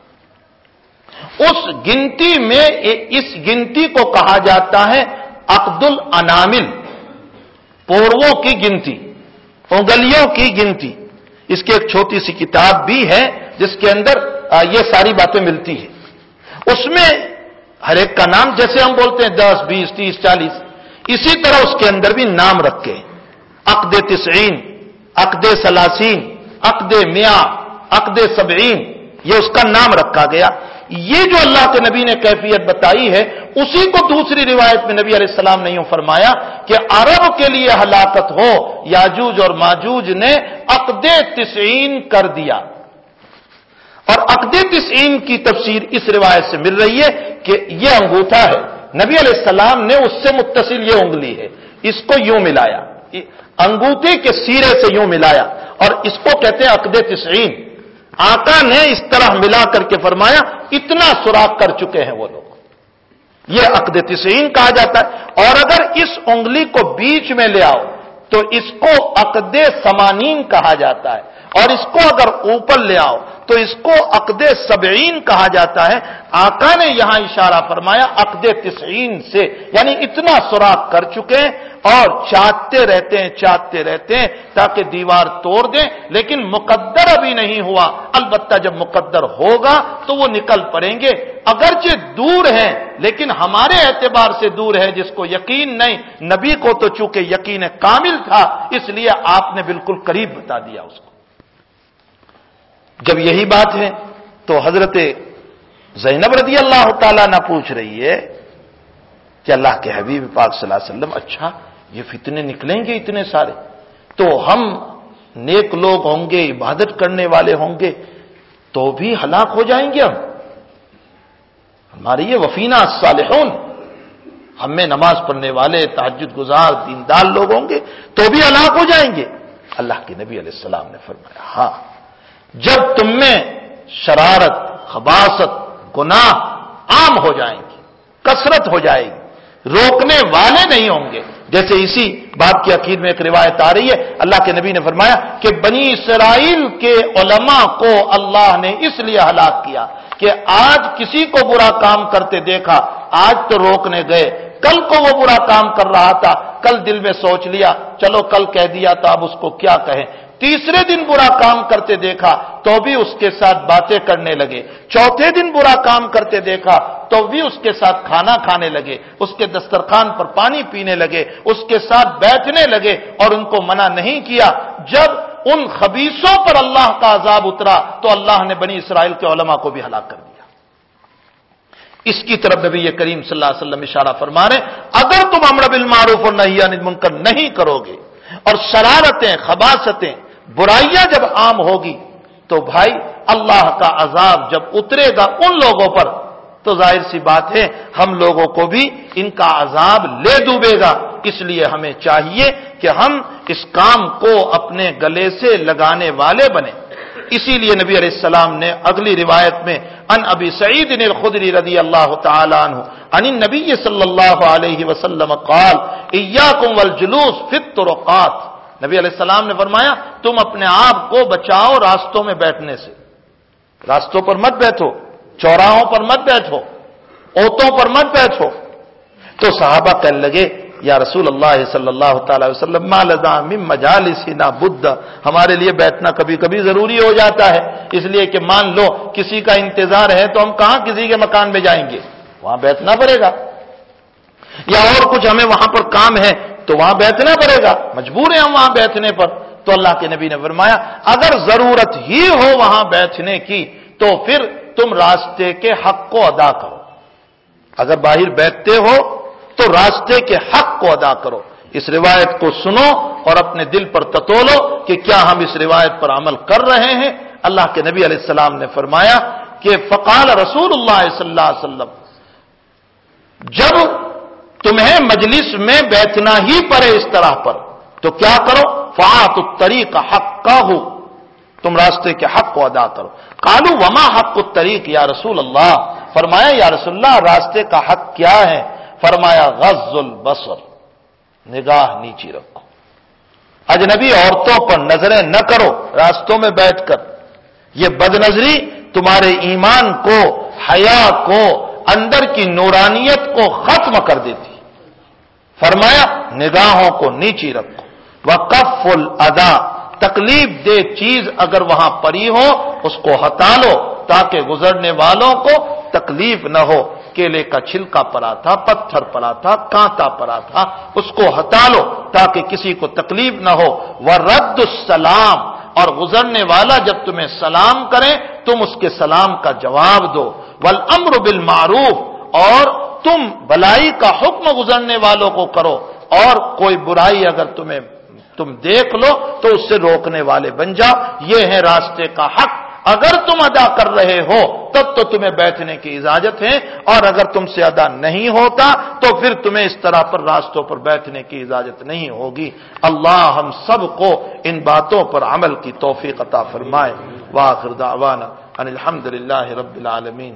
[SPEAKER 1] उस गिनती में इस गिनती को कहा जाता है अक़दुल अनामिल, पोरवों की गिनती, उंगलियों की गिनती। इसकी एक छोटी सी किताब भी है
[SPEAKER 2] جس کے اندر یہ ساری باتیں ملتی ہیں. اس میں ہر ایک کا نام جیسے ہم بولتے ہیں دس بیس تیس چالیس، اسی طرح اس کے اندر بھی نام رکھے. عقد تسعین، عقد سلاسین، عقد میاں، عقد سبعین، یہ اس کا نام رکھا گیا. یہ جو اللہ کے نبی نے کیفیت بتائی ہے اسی کو دوسری روایت میں نبی علیہ السلام نے یوں فرمایا کہ عرب کے لیے ہلاکت ہو، یاجوج اور ماجوج نے عقد تسعین کر دیا. اور عقد تسعین کی تفسیر اس روایت سے مل رہی ہے کہ یہ انگوٹھا ہے، نبی علیہ السلام نے اس سے متصل یہ انگلی ہے، اس کو یوں ملایا، انگوٹھے کے سیرے سے یوں ملایا، اور اس کو کہتے ہیں عقد تسعین. آقا نے اس طرح ملا کر کے فرمایا اتنا سوراخ کر چکے ہیں وہ لوگ. یہ عقد تسعین کہا جاتا ہے. اور اگر اس انگلی کو بیچ میں لے آؤ تو اس کو عقد سمانین کہا جاتا ہے، اور اس کو اگر اوپر لے آؤ تو اس کو عقد سبعین کہا جاتا ہے. آقا نے یہاں اشارہ فرمایا عقد تسعین سے، یعنی اتنا سوراخ کر چکے ہیں اور چاہتے رہتے ہیں چاہتے رہتے ہیں تاکہ دیوار توڑ دیں، لیکن مقدر ابھی نہیں ہوا. البتہ جب مقدر ہوگا تو وہ نکل پڑیں گے. اگرچہ دور ہیں لیکن ہمارے اعتبار سے دور ہے، جس کو یقین نہیں. نبی کو تو چونکہ یقین کامل تھا اس لیے آپ نے بالکل قریب بتا دیا اس کو. جب یہی بات ہے تو حضرت زینب رضی اللہ تعالیٰ نہ پوچھ رہی ہے کہ اللہ کے حبیب پاک صلی اللہ علیہ وسلم اچھا یہ فتنے نکلیں گے اتنے سارے، تو ہم نیک لوگ ہوں گے، عبادت کرنے والے ہوں گے تو بھی ہلاک ہو جائیں گے. ہم ہماری یہ وفینا الصالحون، ہم میں نماز پڑھنے والے تہجد گزار دیندار لوگ ہوں گے تو بھی ہلاک ہو جائیں گے. اللہ کے نبی علیہ السلام نے فرمایا ہاں، جب تم میں شرارت، خباثت، گناہ عام ہو جائیں گی، کثرت ہو جائے گی، روکنے والے نہیں ہوں گے. جیسے اسی بات کی اخیر میں ایک روایت آ رہی ہے، اللہ کے نبی نے فرمایا کہ بنی اسرائیل کے علماء کو اللہ نے اس لیے ہلاک کیا کہ آج کسی کو برا کام کرتے دیکھا، آج تو روکنے گئے، کل کو وہ برا کام کر رہا تھا، کل دل میں سوچ لیا چلو کل کہہ دیا تو اب اس کو کیا کہیں، تیسرے دن برا کام کرتے دیکھا تو بھی اس کے ساتھ باتیں کرنے لگے، چوتھے دن برا کام کرتے دیکھا تو بھی اس کے ساتھ کھانا کھانے لگے، اس کے دسترخوان پر پانی پینے لگے، اس کے ساتھ بیٹھنے لگے اور ان کو منع نہیں کیا. جب ان خبیثوں پر اللہ کا عذاب اترا تو اللہ نے بنی اسرائیل کے علماء کو بھی ہلاک کر دیا. اس کی طرف نبی کریم صلی اللہ علیہ وسلم اشارہ فرما رہے اگر تم امر بالمعروف اور نہی عن المنکر نہیں کرو گے اور شرارتیں، خباثتیں، برائیاں جب عام ہوگی تو بھائی اللہ کا عذاب جب اترے گا ان لوگوں پر تو ظاہر سی بات ہے ہم لوگوں کو بھی ان کا عذاب لے ڈوبے گا. اس لیے ہمیں چاہیے کہ ہم اس کام کو اپنے گلے سے لگانے والے بنیں. اسی لیے نبی علیہ السلام نے اگلی روایت میں ان ابی سعید الخدری رضی اللہ تعالی عنہ عن النبی صلی اللہ علیہ وسلم قال ایاکم والجلوس فی الطرقات. نبی علیہ السلام نے فرمایا تم اپنے آپ کو بچاؤ راستوں میں بیٹھنے سے، راستوں پر مت بیٹھو، چوراہوں پر مت بیٹھو، اوتوں پر مت بیٹھو. تو صحابہ کہنے لگے یا رسول اللہ صلی اللہ تعالی وسلم ما لنا من مجالسنا بد، ہمارے لیے بیٹھنا کبھی کبھی ضروری ہو جاتا ہے، اس لیے کہ مان لو کسی کا انتظار ہے تو ہم کہاں کسی کے مکان میں جائیں گے، وہاں بیٹھنا پڑے گا، یا اور کچھ ہمیں وہاں پر کام ہے تو وہاں بیٹھنا پڑے گا، مجبور ہیں ہم وہاں بیٹھنے پر. تو اللہ کے نبی نے فرمایا اگر ضرورت ہی ہو وہاں بیٹھنے کی تو پھر تم راستے کے حق کو ادا کرو. اگر باہر بیٹھتے ہو تو راستے کے حق کو ادا کرو. اس روایت کو سنو اور اپنے دل پر تتولو کہ کیا ہم اس روایت پر عمل کر رہے ہیں. اللہ کے نبی علیہ السلام نے فرمایا کہ فقال رسول اللہ صلی اللہ علیہ وسلم جب تمہیں مجلس میں بیٹھنا ہی پڑے اس طرح پر تو کیا کرو، فَآتُوا الطَّرِيقَ حَقَّهُ، تم راستے کے حق کو ادا کرو. قالوا وما حق الطریق یا رسول اللہ، فرمایا یا رسول اللہ راستے کا حق کیا ہے؟ فرمایا غض البصر، نگاہ نیچی رکھو، اجنبی عورتوں پر نظریں نہ کرو راستوں میں بیٹھ کر، یہ بد نظری تمہارے ایمان کو، حیا کو، اندر کی نورانیت کو ختم کر دیتی. فرمایا نگاہوں کو نیچی رکھو. وَقَفُّ الْأَذَى، تکلیف دہ چیز اگر وہاں پڑی ہو اس کو ہٹا لو تاکہ گزرنے والوں کو تکلیف نہ ہو. کیلے کا چھلکا پڑا تھا، پتھر پڑا تھا، کانٹا پڑا تھا، اس کو ہٹا لو تاکہ کسی کو تکلیف نہ ہو. وَرَدُّ السَّلَامِ، اور گزرنے والا جب تمہیں سلام کرے تم اس کے سلام کا جواب دو. وَالْأَمْرُ بِالْمَعْرُوفِ، اور تم بھلائی کا حکم گزرنے والوں کو کرو، اور کوئی برائی اگر تمہیں تم دیکھ لو تو اس سے روکنے والے بن جاؤ. یہ ہے راستے کا حق. اگر تم ادا کر رہے ہو تب تو تمہیں بیٹھنے کی اجازت ہے، اور اگر تم سے ادا نہیں ہوتا تو پھر تمہیں اس طرح پر راستوں پر بیٹھنے کی اجازت نہیں ہوگی. اللہ ہم سب کو ان باتوں پر عمل کی توفیق عطا فرمائے. وآخر دعوانا ان الحمد للہ رب العالمین.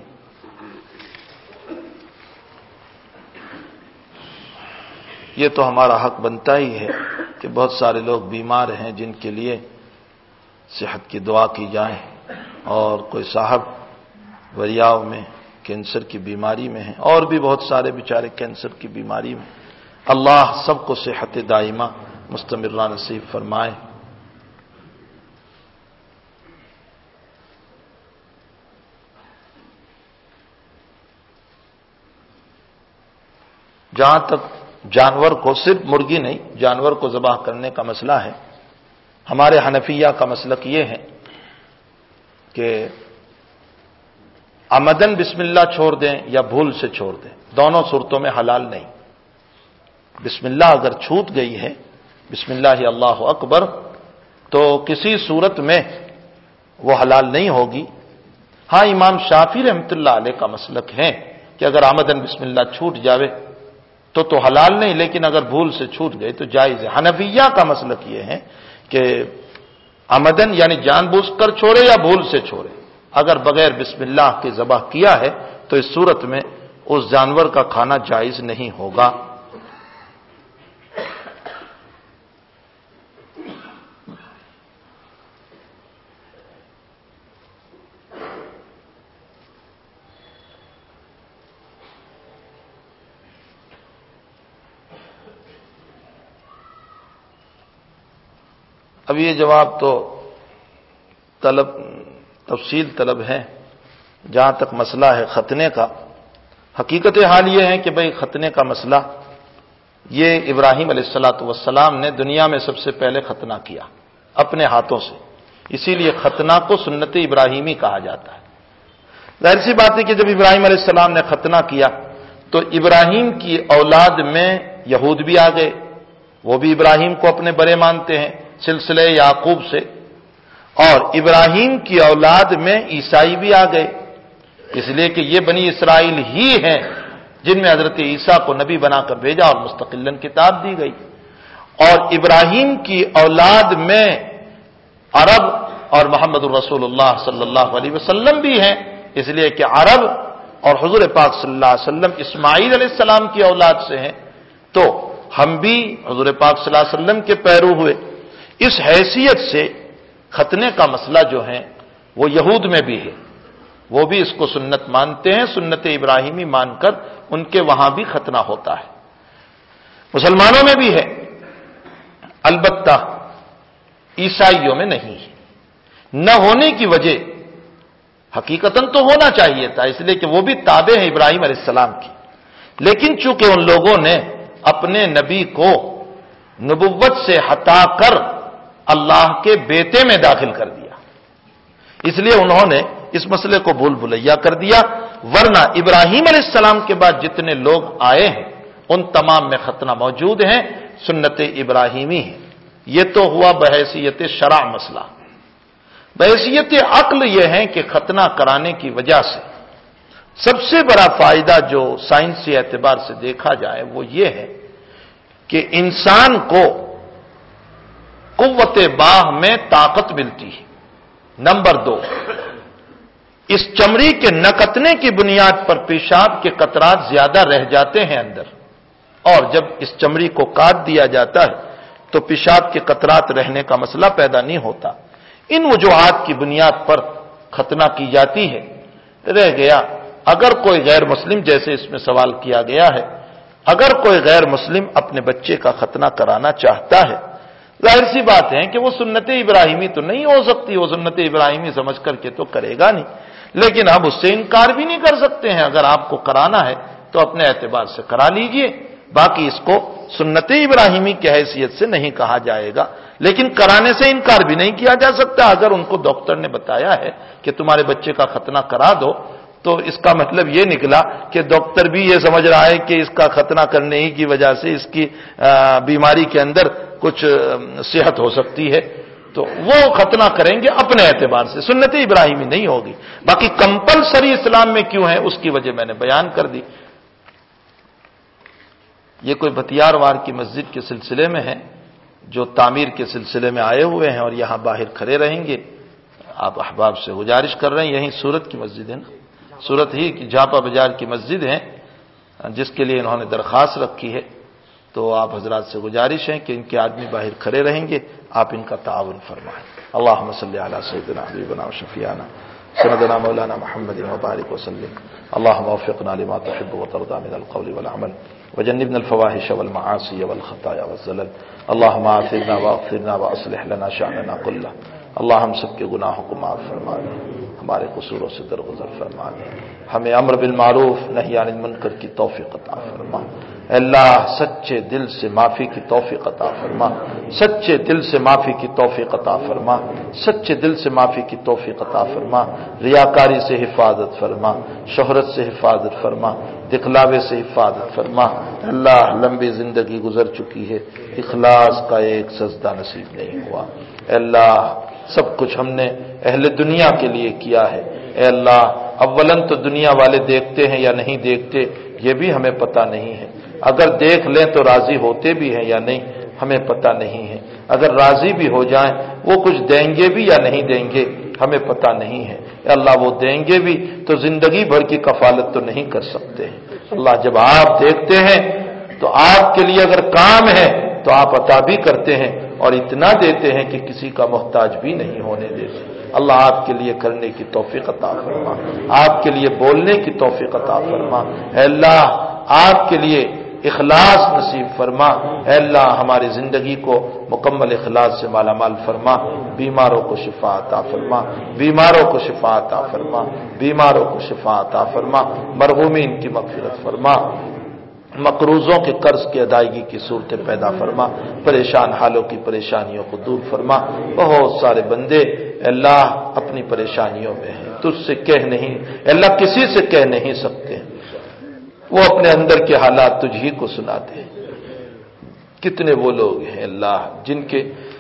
[SPEAKER 2] یہ تو ہمارا حق بنتا ہی ہے کہ بہت سارے لوگ بیمار ہیں جن کے لیے صحت کی دعا کی جائے، اور کوئی صاحب وریاؤ میں کینسر کی بیماری میں ہیں، اور بھی بہت سارے بیچارے کینسر کی بیماری میں. اللہ سب کو صحت دائمہ مستمرہ نصیب فرمائے. جہاں تک جانور کو، صرف مرغی نہیں، جانور کو ذبح کرنے کا مسئلہ ہے، ہمارے حنفیہ کا مسلک یہ ہے کہ عمدن بسم اللہ چھوڑ دیں یا بھول سے چھوڑ دیں، دونوں صورتوں میں حلال نہیں. بسم اللہ اگر چھوٹ گئی ہے، بسم اللہ اللہ اکبر، تو کسی صورت میں وہ حلال نہیں ہوگی. ہاں امام شافعی رحمۃ اللہ علیہ کا مسلک ہے کہ اگر عمدن بسم اللہ چھوٹ جاوے تو تو حلال نہیں، لیکن اگر بھول سے چھوٹ گئی تو جائز ہے. حنفیہ کا مسلک یہ ہے کہ عمدن یعنی جان بوجھ کر چھوڑے یا بھول سے چھوڑے، اگر بغیر بسم اللہ کے ذبح کیا ہے تو اس صورت میں اس جانور کا کھانا جائز نہیں ہوگا. اب یہ جواب تو طلب تفصیل طلب ہے. جہاں تک مسئلہ ہے ختنے کا، حقیقت حال یہ ہے کہ بھئی ختنے کا مسئلہ یہ ابراہیم علیہ الصلوۃ والسلام نے دنیا میں سب سے پہلے ختنہ کیا اپنے ہاتھوں سے، اسی لیے ختنہ کو سنت ابراہیمی کہا جاتا ہے. ظاہر سی بات ہے کہ جب ابراہیم علیہ السلام نے ختنہ کیا تو ابراہیم کی اولاد میں یہود بھی آ گئے، وہ بھی ابراہیم کو اپنے بڑے مانتے ہیں سلسلہ یعقوب سے، اور ابراہیم کی اولاد میں عیسائی بھی آ گئے، اس لیے کہ یہ بنی اسرائیل ہی ہیں جن میں حضرت عیسیٰ کو نبی بنا کر بھیجا اور مستقلاً کتاب دی گئی. اور ابراہیم کی اولاد میں عرب اور محمد الرسول اللہ صلی اللہ علیہ وسلم بھی ہیں، اس لیے کہ عرب اور حضور پاک صلی اللہ علیہ وسلم اسماعیل علیہ السلام کی اولاد سے ہیں، تو ہم بھی حضور پاک صلی اللہ علیہ وسلم کے پیرو ہوئے. اس حیثیت سے ختنے کا مسئلہ جو ہے وہ یہود میں بھی ہے، وہ بھی اس کو سنت مانتے ہیں، سنت ابراہیمی مان کر ان کے وہاں بھی ختنہ ہوتا ہے. مسلمانوں میں بھی ہے، البتہ عیسائیوں میں نہیں ہے. نہ ہونے کی وجہ حقیقتاً تو ہونا چاہیے تھا، اس لیے کہ وہ بھی تابع ہیں ابراہیم علیہ السلام کی، لیکن چونکہ ان لوگوں نے اپنے نبی کو نبوت سے ہٹا کر اللہ کے بیٹے میں داخل کر دیا، اس لیے انہوں نے اس مسئلے کو بھول بھلیا کر دیا. ورنہ ابراہیم علیہ السلام کے بعد جتنے لوگ آئے ہیں ان تمام میں ختنہ موجود ہیں، سنت ابراہیمی ہے. یہ تو ہوا بحیثیت شرع مسئلہ. بحیثیت عقل یہ ہے کہ ختنہ کرانے کی وجہ سے سب سے بڑا فائدہ جو سائنسی اعتبار سے دیکھا جائے وہ یہ ہے کہ انسان کو قوت باہ میں طاقت ملتی ہے. نمبر دو، اس چمڑی کے نہ کتنے کی بنیاد پر پیشاب کے قطرات زیادہ رہ جاتے ہیں اندر، اور جب اس چمڑی کو کاٹ دیا جاتا ہے تو پیشاب کے قطرات رہنے کا مسئلہ پیدا نہیں ہوتا. ان وجوہات کی بنیاد پر ختنہ کی جاتی ہے. رہ گیا اگر کوئی غیر مسلم، جیسے اس میں سوال کیا گیا ہے، اگر کوئی غیر مسلم اپنے بچے کا ختنہ کرانا چاہتا ہے ظاہر سی بات ہے کہ وہ سنت ابراہیمی تو نہیں ہو سکتی، وہ سنت ابراہیمی سمجھ کر کے تو کرے گا نہیں، لیکن اب اس سے انکار بھی نہیں کر سکتے ہیں۔ اگر آپ کو کرانا ہے تو اپنے اعتبار سے کرا لیجئے، باقی اس کو سنت ابراہیمی کی حیثیت سے نہیں کہا جائے گا، لیکن کرانے سے انکار بھی نہیں کیا جا سکتا۔ اگر ان کو ڈاکٹر نے بتایا ہے کہ تمہارے بچے کا ختنہ کرا دو، تو اس کا مطلب یہ نکلا کہ ڈاکٹر بھی یہ سمجھ رہا ہے کہ اس کا ختنہ کرنے ہی کی وجہ سے اس کی بیماری کے اندر کچھ صحت ہو سکتی ہے، تو وہ ختنہ کریں گے اپنے اعتبار سے، سنت ابراہیمی نہیں ہوگی۔ باقی کمپلسری اسلام میں کیوں ہے اس کی وجہ میں نے بیان کر دی۔ یہ کوئی بتیار وار کی مسجد کے سلسلے میں ہے، جو تعمیر کے سلسلے میں آئے ہوئے ہیں اور یہاں باہر کھڑے رہیں گے۔ آپ احباب سے گزارش کر رہے ہیں، یہیں سورت کی مسجد ہے نا، سورت ہی کی جھاپا بازار کی مسجد ہے جس کے لیے انہوں نے درخواست رکھی ہے، تو آپ حضرات سے گزارش ہے کہ ان کے آدمی باہر کھڑے رہیں گے، آپ ان کا تعاون فرمائیں۔ اللہم صلی علی سیدنا حبیبنا و شفیعنا سندنا مولانا محمد وبارک وسلم۔ اللہم وفقنا لما تحب وترضى من القول والعمل وجنبنا الفواحش والمعاصی والخطایا والزلل۔ اللہم آثرنا واغفرنا واصلح لنا شأننا كله۔ اللہ ہم سب کے گناہوں کو معاف فرما دے، ہمارے قصوروں سے درگزر فرما دے، ہمیں امر بالمعروف نہی عن المنکر کی توفیق عطا فرما۔ اے اللہ سچے دل سے معافی کی توفیق عطا فرما، سچے دل سے معافی کی توفیق عطا فرما، سچے دل سے معافی کی توفیق عطا فرما، ریاکاری سے حفاظت فرما، شہرت سے حفاظت فرما، دکھلاوے سے حفاظت فرما۔ اللہ لمبی زندگی گزر چکی ہے، اخلاص کا ایک سجدہ نصیب نہیں ہوا۔ اے اللہ سب کچھ ہم نے اہل دنیا کے لیے کیا ہے، اے اللہ اولن تو دنیا والے دیکھتے ہیں یا نہیں دیکھتے یہ بھی ہمیں پتہ نہیں ہے، اگر دیکھ لیں تو راضی ہوتے بھی ہیں یا نہیں ہمیں پتہ نہیں ہے، اگر راضی بھی ہو جائیں وہ کچھ دیں گے بھی یا نہیں دیں گے ہمیں پتہ نہیں ہے۔ اے اللہ وہ دیں گے بھی تو زندگی بھر کی کفالت تو نہیں کر سکتے ہیں۔ اللہ جب آپ دیکھتے ہیں تو آپ کے لیے اگر کام ہے تو آپ عطا بھی کرتے ہیں اور اتنا دیتے ہیں کہ کسی کا محتاج بھی نہیں ہونے دیتے۔ اللہ آپ کے لیے کرنے کی توفیق عطا فرما، آپ کے لیے بولنے کی توفیق عطا فرما۔ اے اللہ آپ کے لیے اخلاص نصیب فرما۔ اے اللہ ہماری زندگی کو مکمل اخلاص سے مالا مال فرما، بیماروں کو شفا عطا فرما، بیماروں کو شفا عطا فرما، بیماروں کو شفا عطا فرما، مرحومین کی مغفرت فرما، مقروضوں کے قرض کی ادائیگی کی صورتیں پیدا فرما، پریشان حالوں کی پریشانیوں کو دور فرما۔ بہت سارے بندے اللہ اپنی پریشانیوں میں ہیں، تجھ سے کہہ نہیں، اللہ کسی سے کہہ نہیں سکتے، وہ اپنے اندر کے حالات تجھ ہی کو سناتے ہیں۔ کتنے وہ لوگ ہیں اللہ جن کے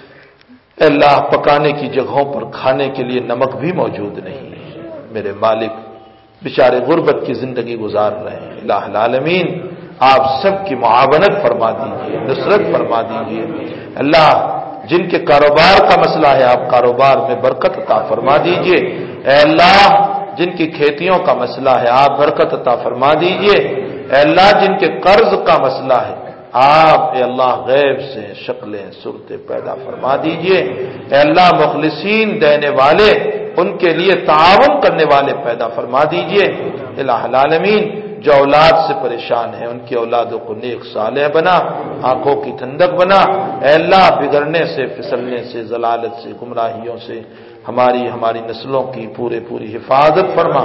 [SPEAKER 2] اللہ پکانے کی جگہوں پر کھانے کے لیے نمک بھی موجود نہیں ہے، میرے مالک بیچارے غربت کی زندگی گزار رہے ہیں۔ الہ العالمین آپ سب کی معاونت فرما دیجیے، نصرت فرما دیجیے۔ اللہ جن کے کاروبار کا مسئلہ ہے آپ کاروبار میں برکت عطا فرما دیجیے۔ اے اللہ جن کی کھیتیوں کا مسئلہ ہے آپ برکت عطا فرما دیجیے۔ اے اللہ جن کے قرض کا مسئلہ ہے آپ اے اللہ غیب سے شکلیں صورتیں پیدا فرما دیجیے۔ اے اللہ مخلصین دینے والے ان کے لیے تعاون کرنے والے پیدا فرما دیجیے۔ الہ العالمین جو اولاد سے پریشان ہیں ان کی اولادوں کو نیک صالح بنا، آنکھوں کی ٹھنڈک بنا۔ اے اللہ بگڑنے سے، پھسلنے سے، ضلالت سے، گمراہیوں سے ہماری ہماری نسلوں کی پورے پوری حفاظت فرما۔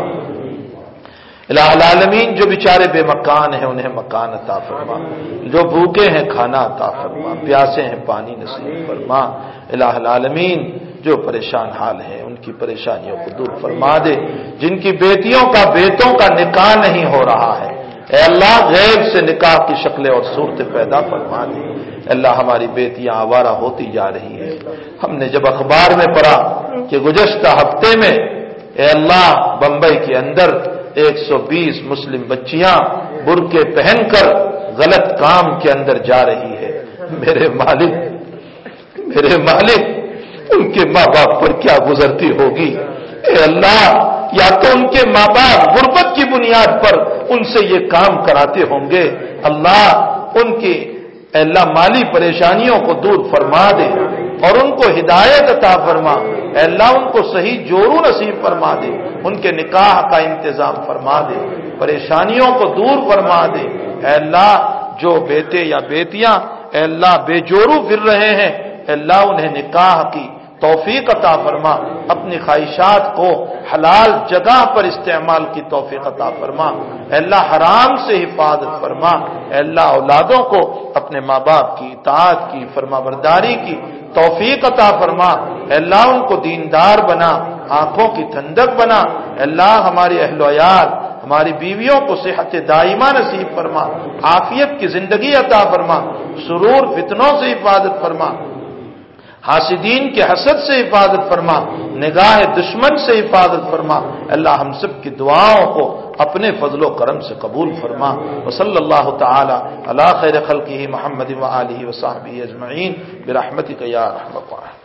[SPEAKER 2] الہ العالمین جو بیچارے بے مکان ہیں انہیں مکان عطا فرما، جو بھوکے ہیں کھانا عطا فرما، پیاسے ہیں پانی نصیب فرما۔ الہ العالمین جو پریشان حال ہیں ان کی پریشانیوں کو دور فرما دے، جن کی بیٹیوں کا بیٹوں کا نکاح نہیں ہو رہا ہے اے اللہ غیب سے نکاح کی شکلیں اور صورتیں پیدا فرما دے۔ اللہ ہماری بیٹیاں آوارہ ہوتی جا رہی ہیں، ہم نے جب اخبار میں پڑھا کہ گزشتہ ہفتے میں اے اللہ بمبئی کے اندر ایک سو بیس مسلم بچیاں برقعے پہن کر غلط کام کے اندر جا رہی ہے، میرے مالک میرے مالک ان کے ماں باپ پر کیا گزرتی ہوگی اے اللہ، یا تو ان کے ماں باپ غربت کی بنیاد پر ان سے یہ کام کراتے ہوں گے، اللہ ان کی اے اللہ مالی پریشانیوں کو دور فرما دے اور ان کو ہدایت عطا فرما۔ اے اللہ ان کو صحیح جورو نصیب فرما دے، ان کے نکاح کا انتظام فرما دے، پریشانیوں کو دور فرما دے۔ اے اللہ جو بیٹے یا بیٹیاں اے اللہ بے جورو پھر رہے ہیں اللہ انہیں نکاح کی توفیق عطا فرما، اپنی خواہشات کو حلال جگہ پر استعمال کی توفیق عطا فرما، اے اللہ حرام سے حفاظت فرما، اے اللہ اولادوں کو اپنے ماں باپ کی اطاعت کی فرما برداری کی توفیق عطا فرما، اے اللہ ان کو دیندار بنا، آنکھوں کی ٹھنڈک بنا، اے اللہ ہماری اہل و عیال ہماری بیویوں کو صحت دائمہ نصیب فرما، عافیت کی زندگی عطا فرما، سرور فتنوں سے حفاظت فرما، حاسدین کے حسد سے حفاظت فرما، نگاہ دشمن سے حفاظت فرما، اللہ ہم سب کی دعاؤں کو اپنے فضل و کرم سے قبول فرما، وصلی اللہ تعالی علی خیر خلقہ محمد و آلہ و صحبہ اجمعین برحمتک یا ارحم الراحمین۔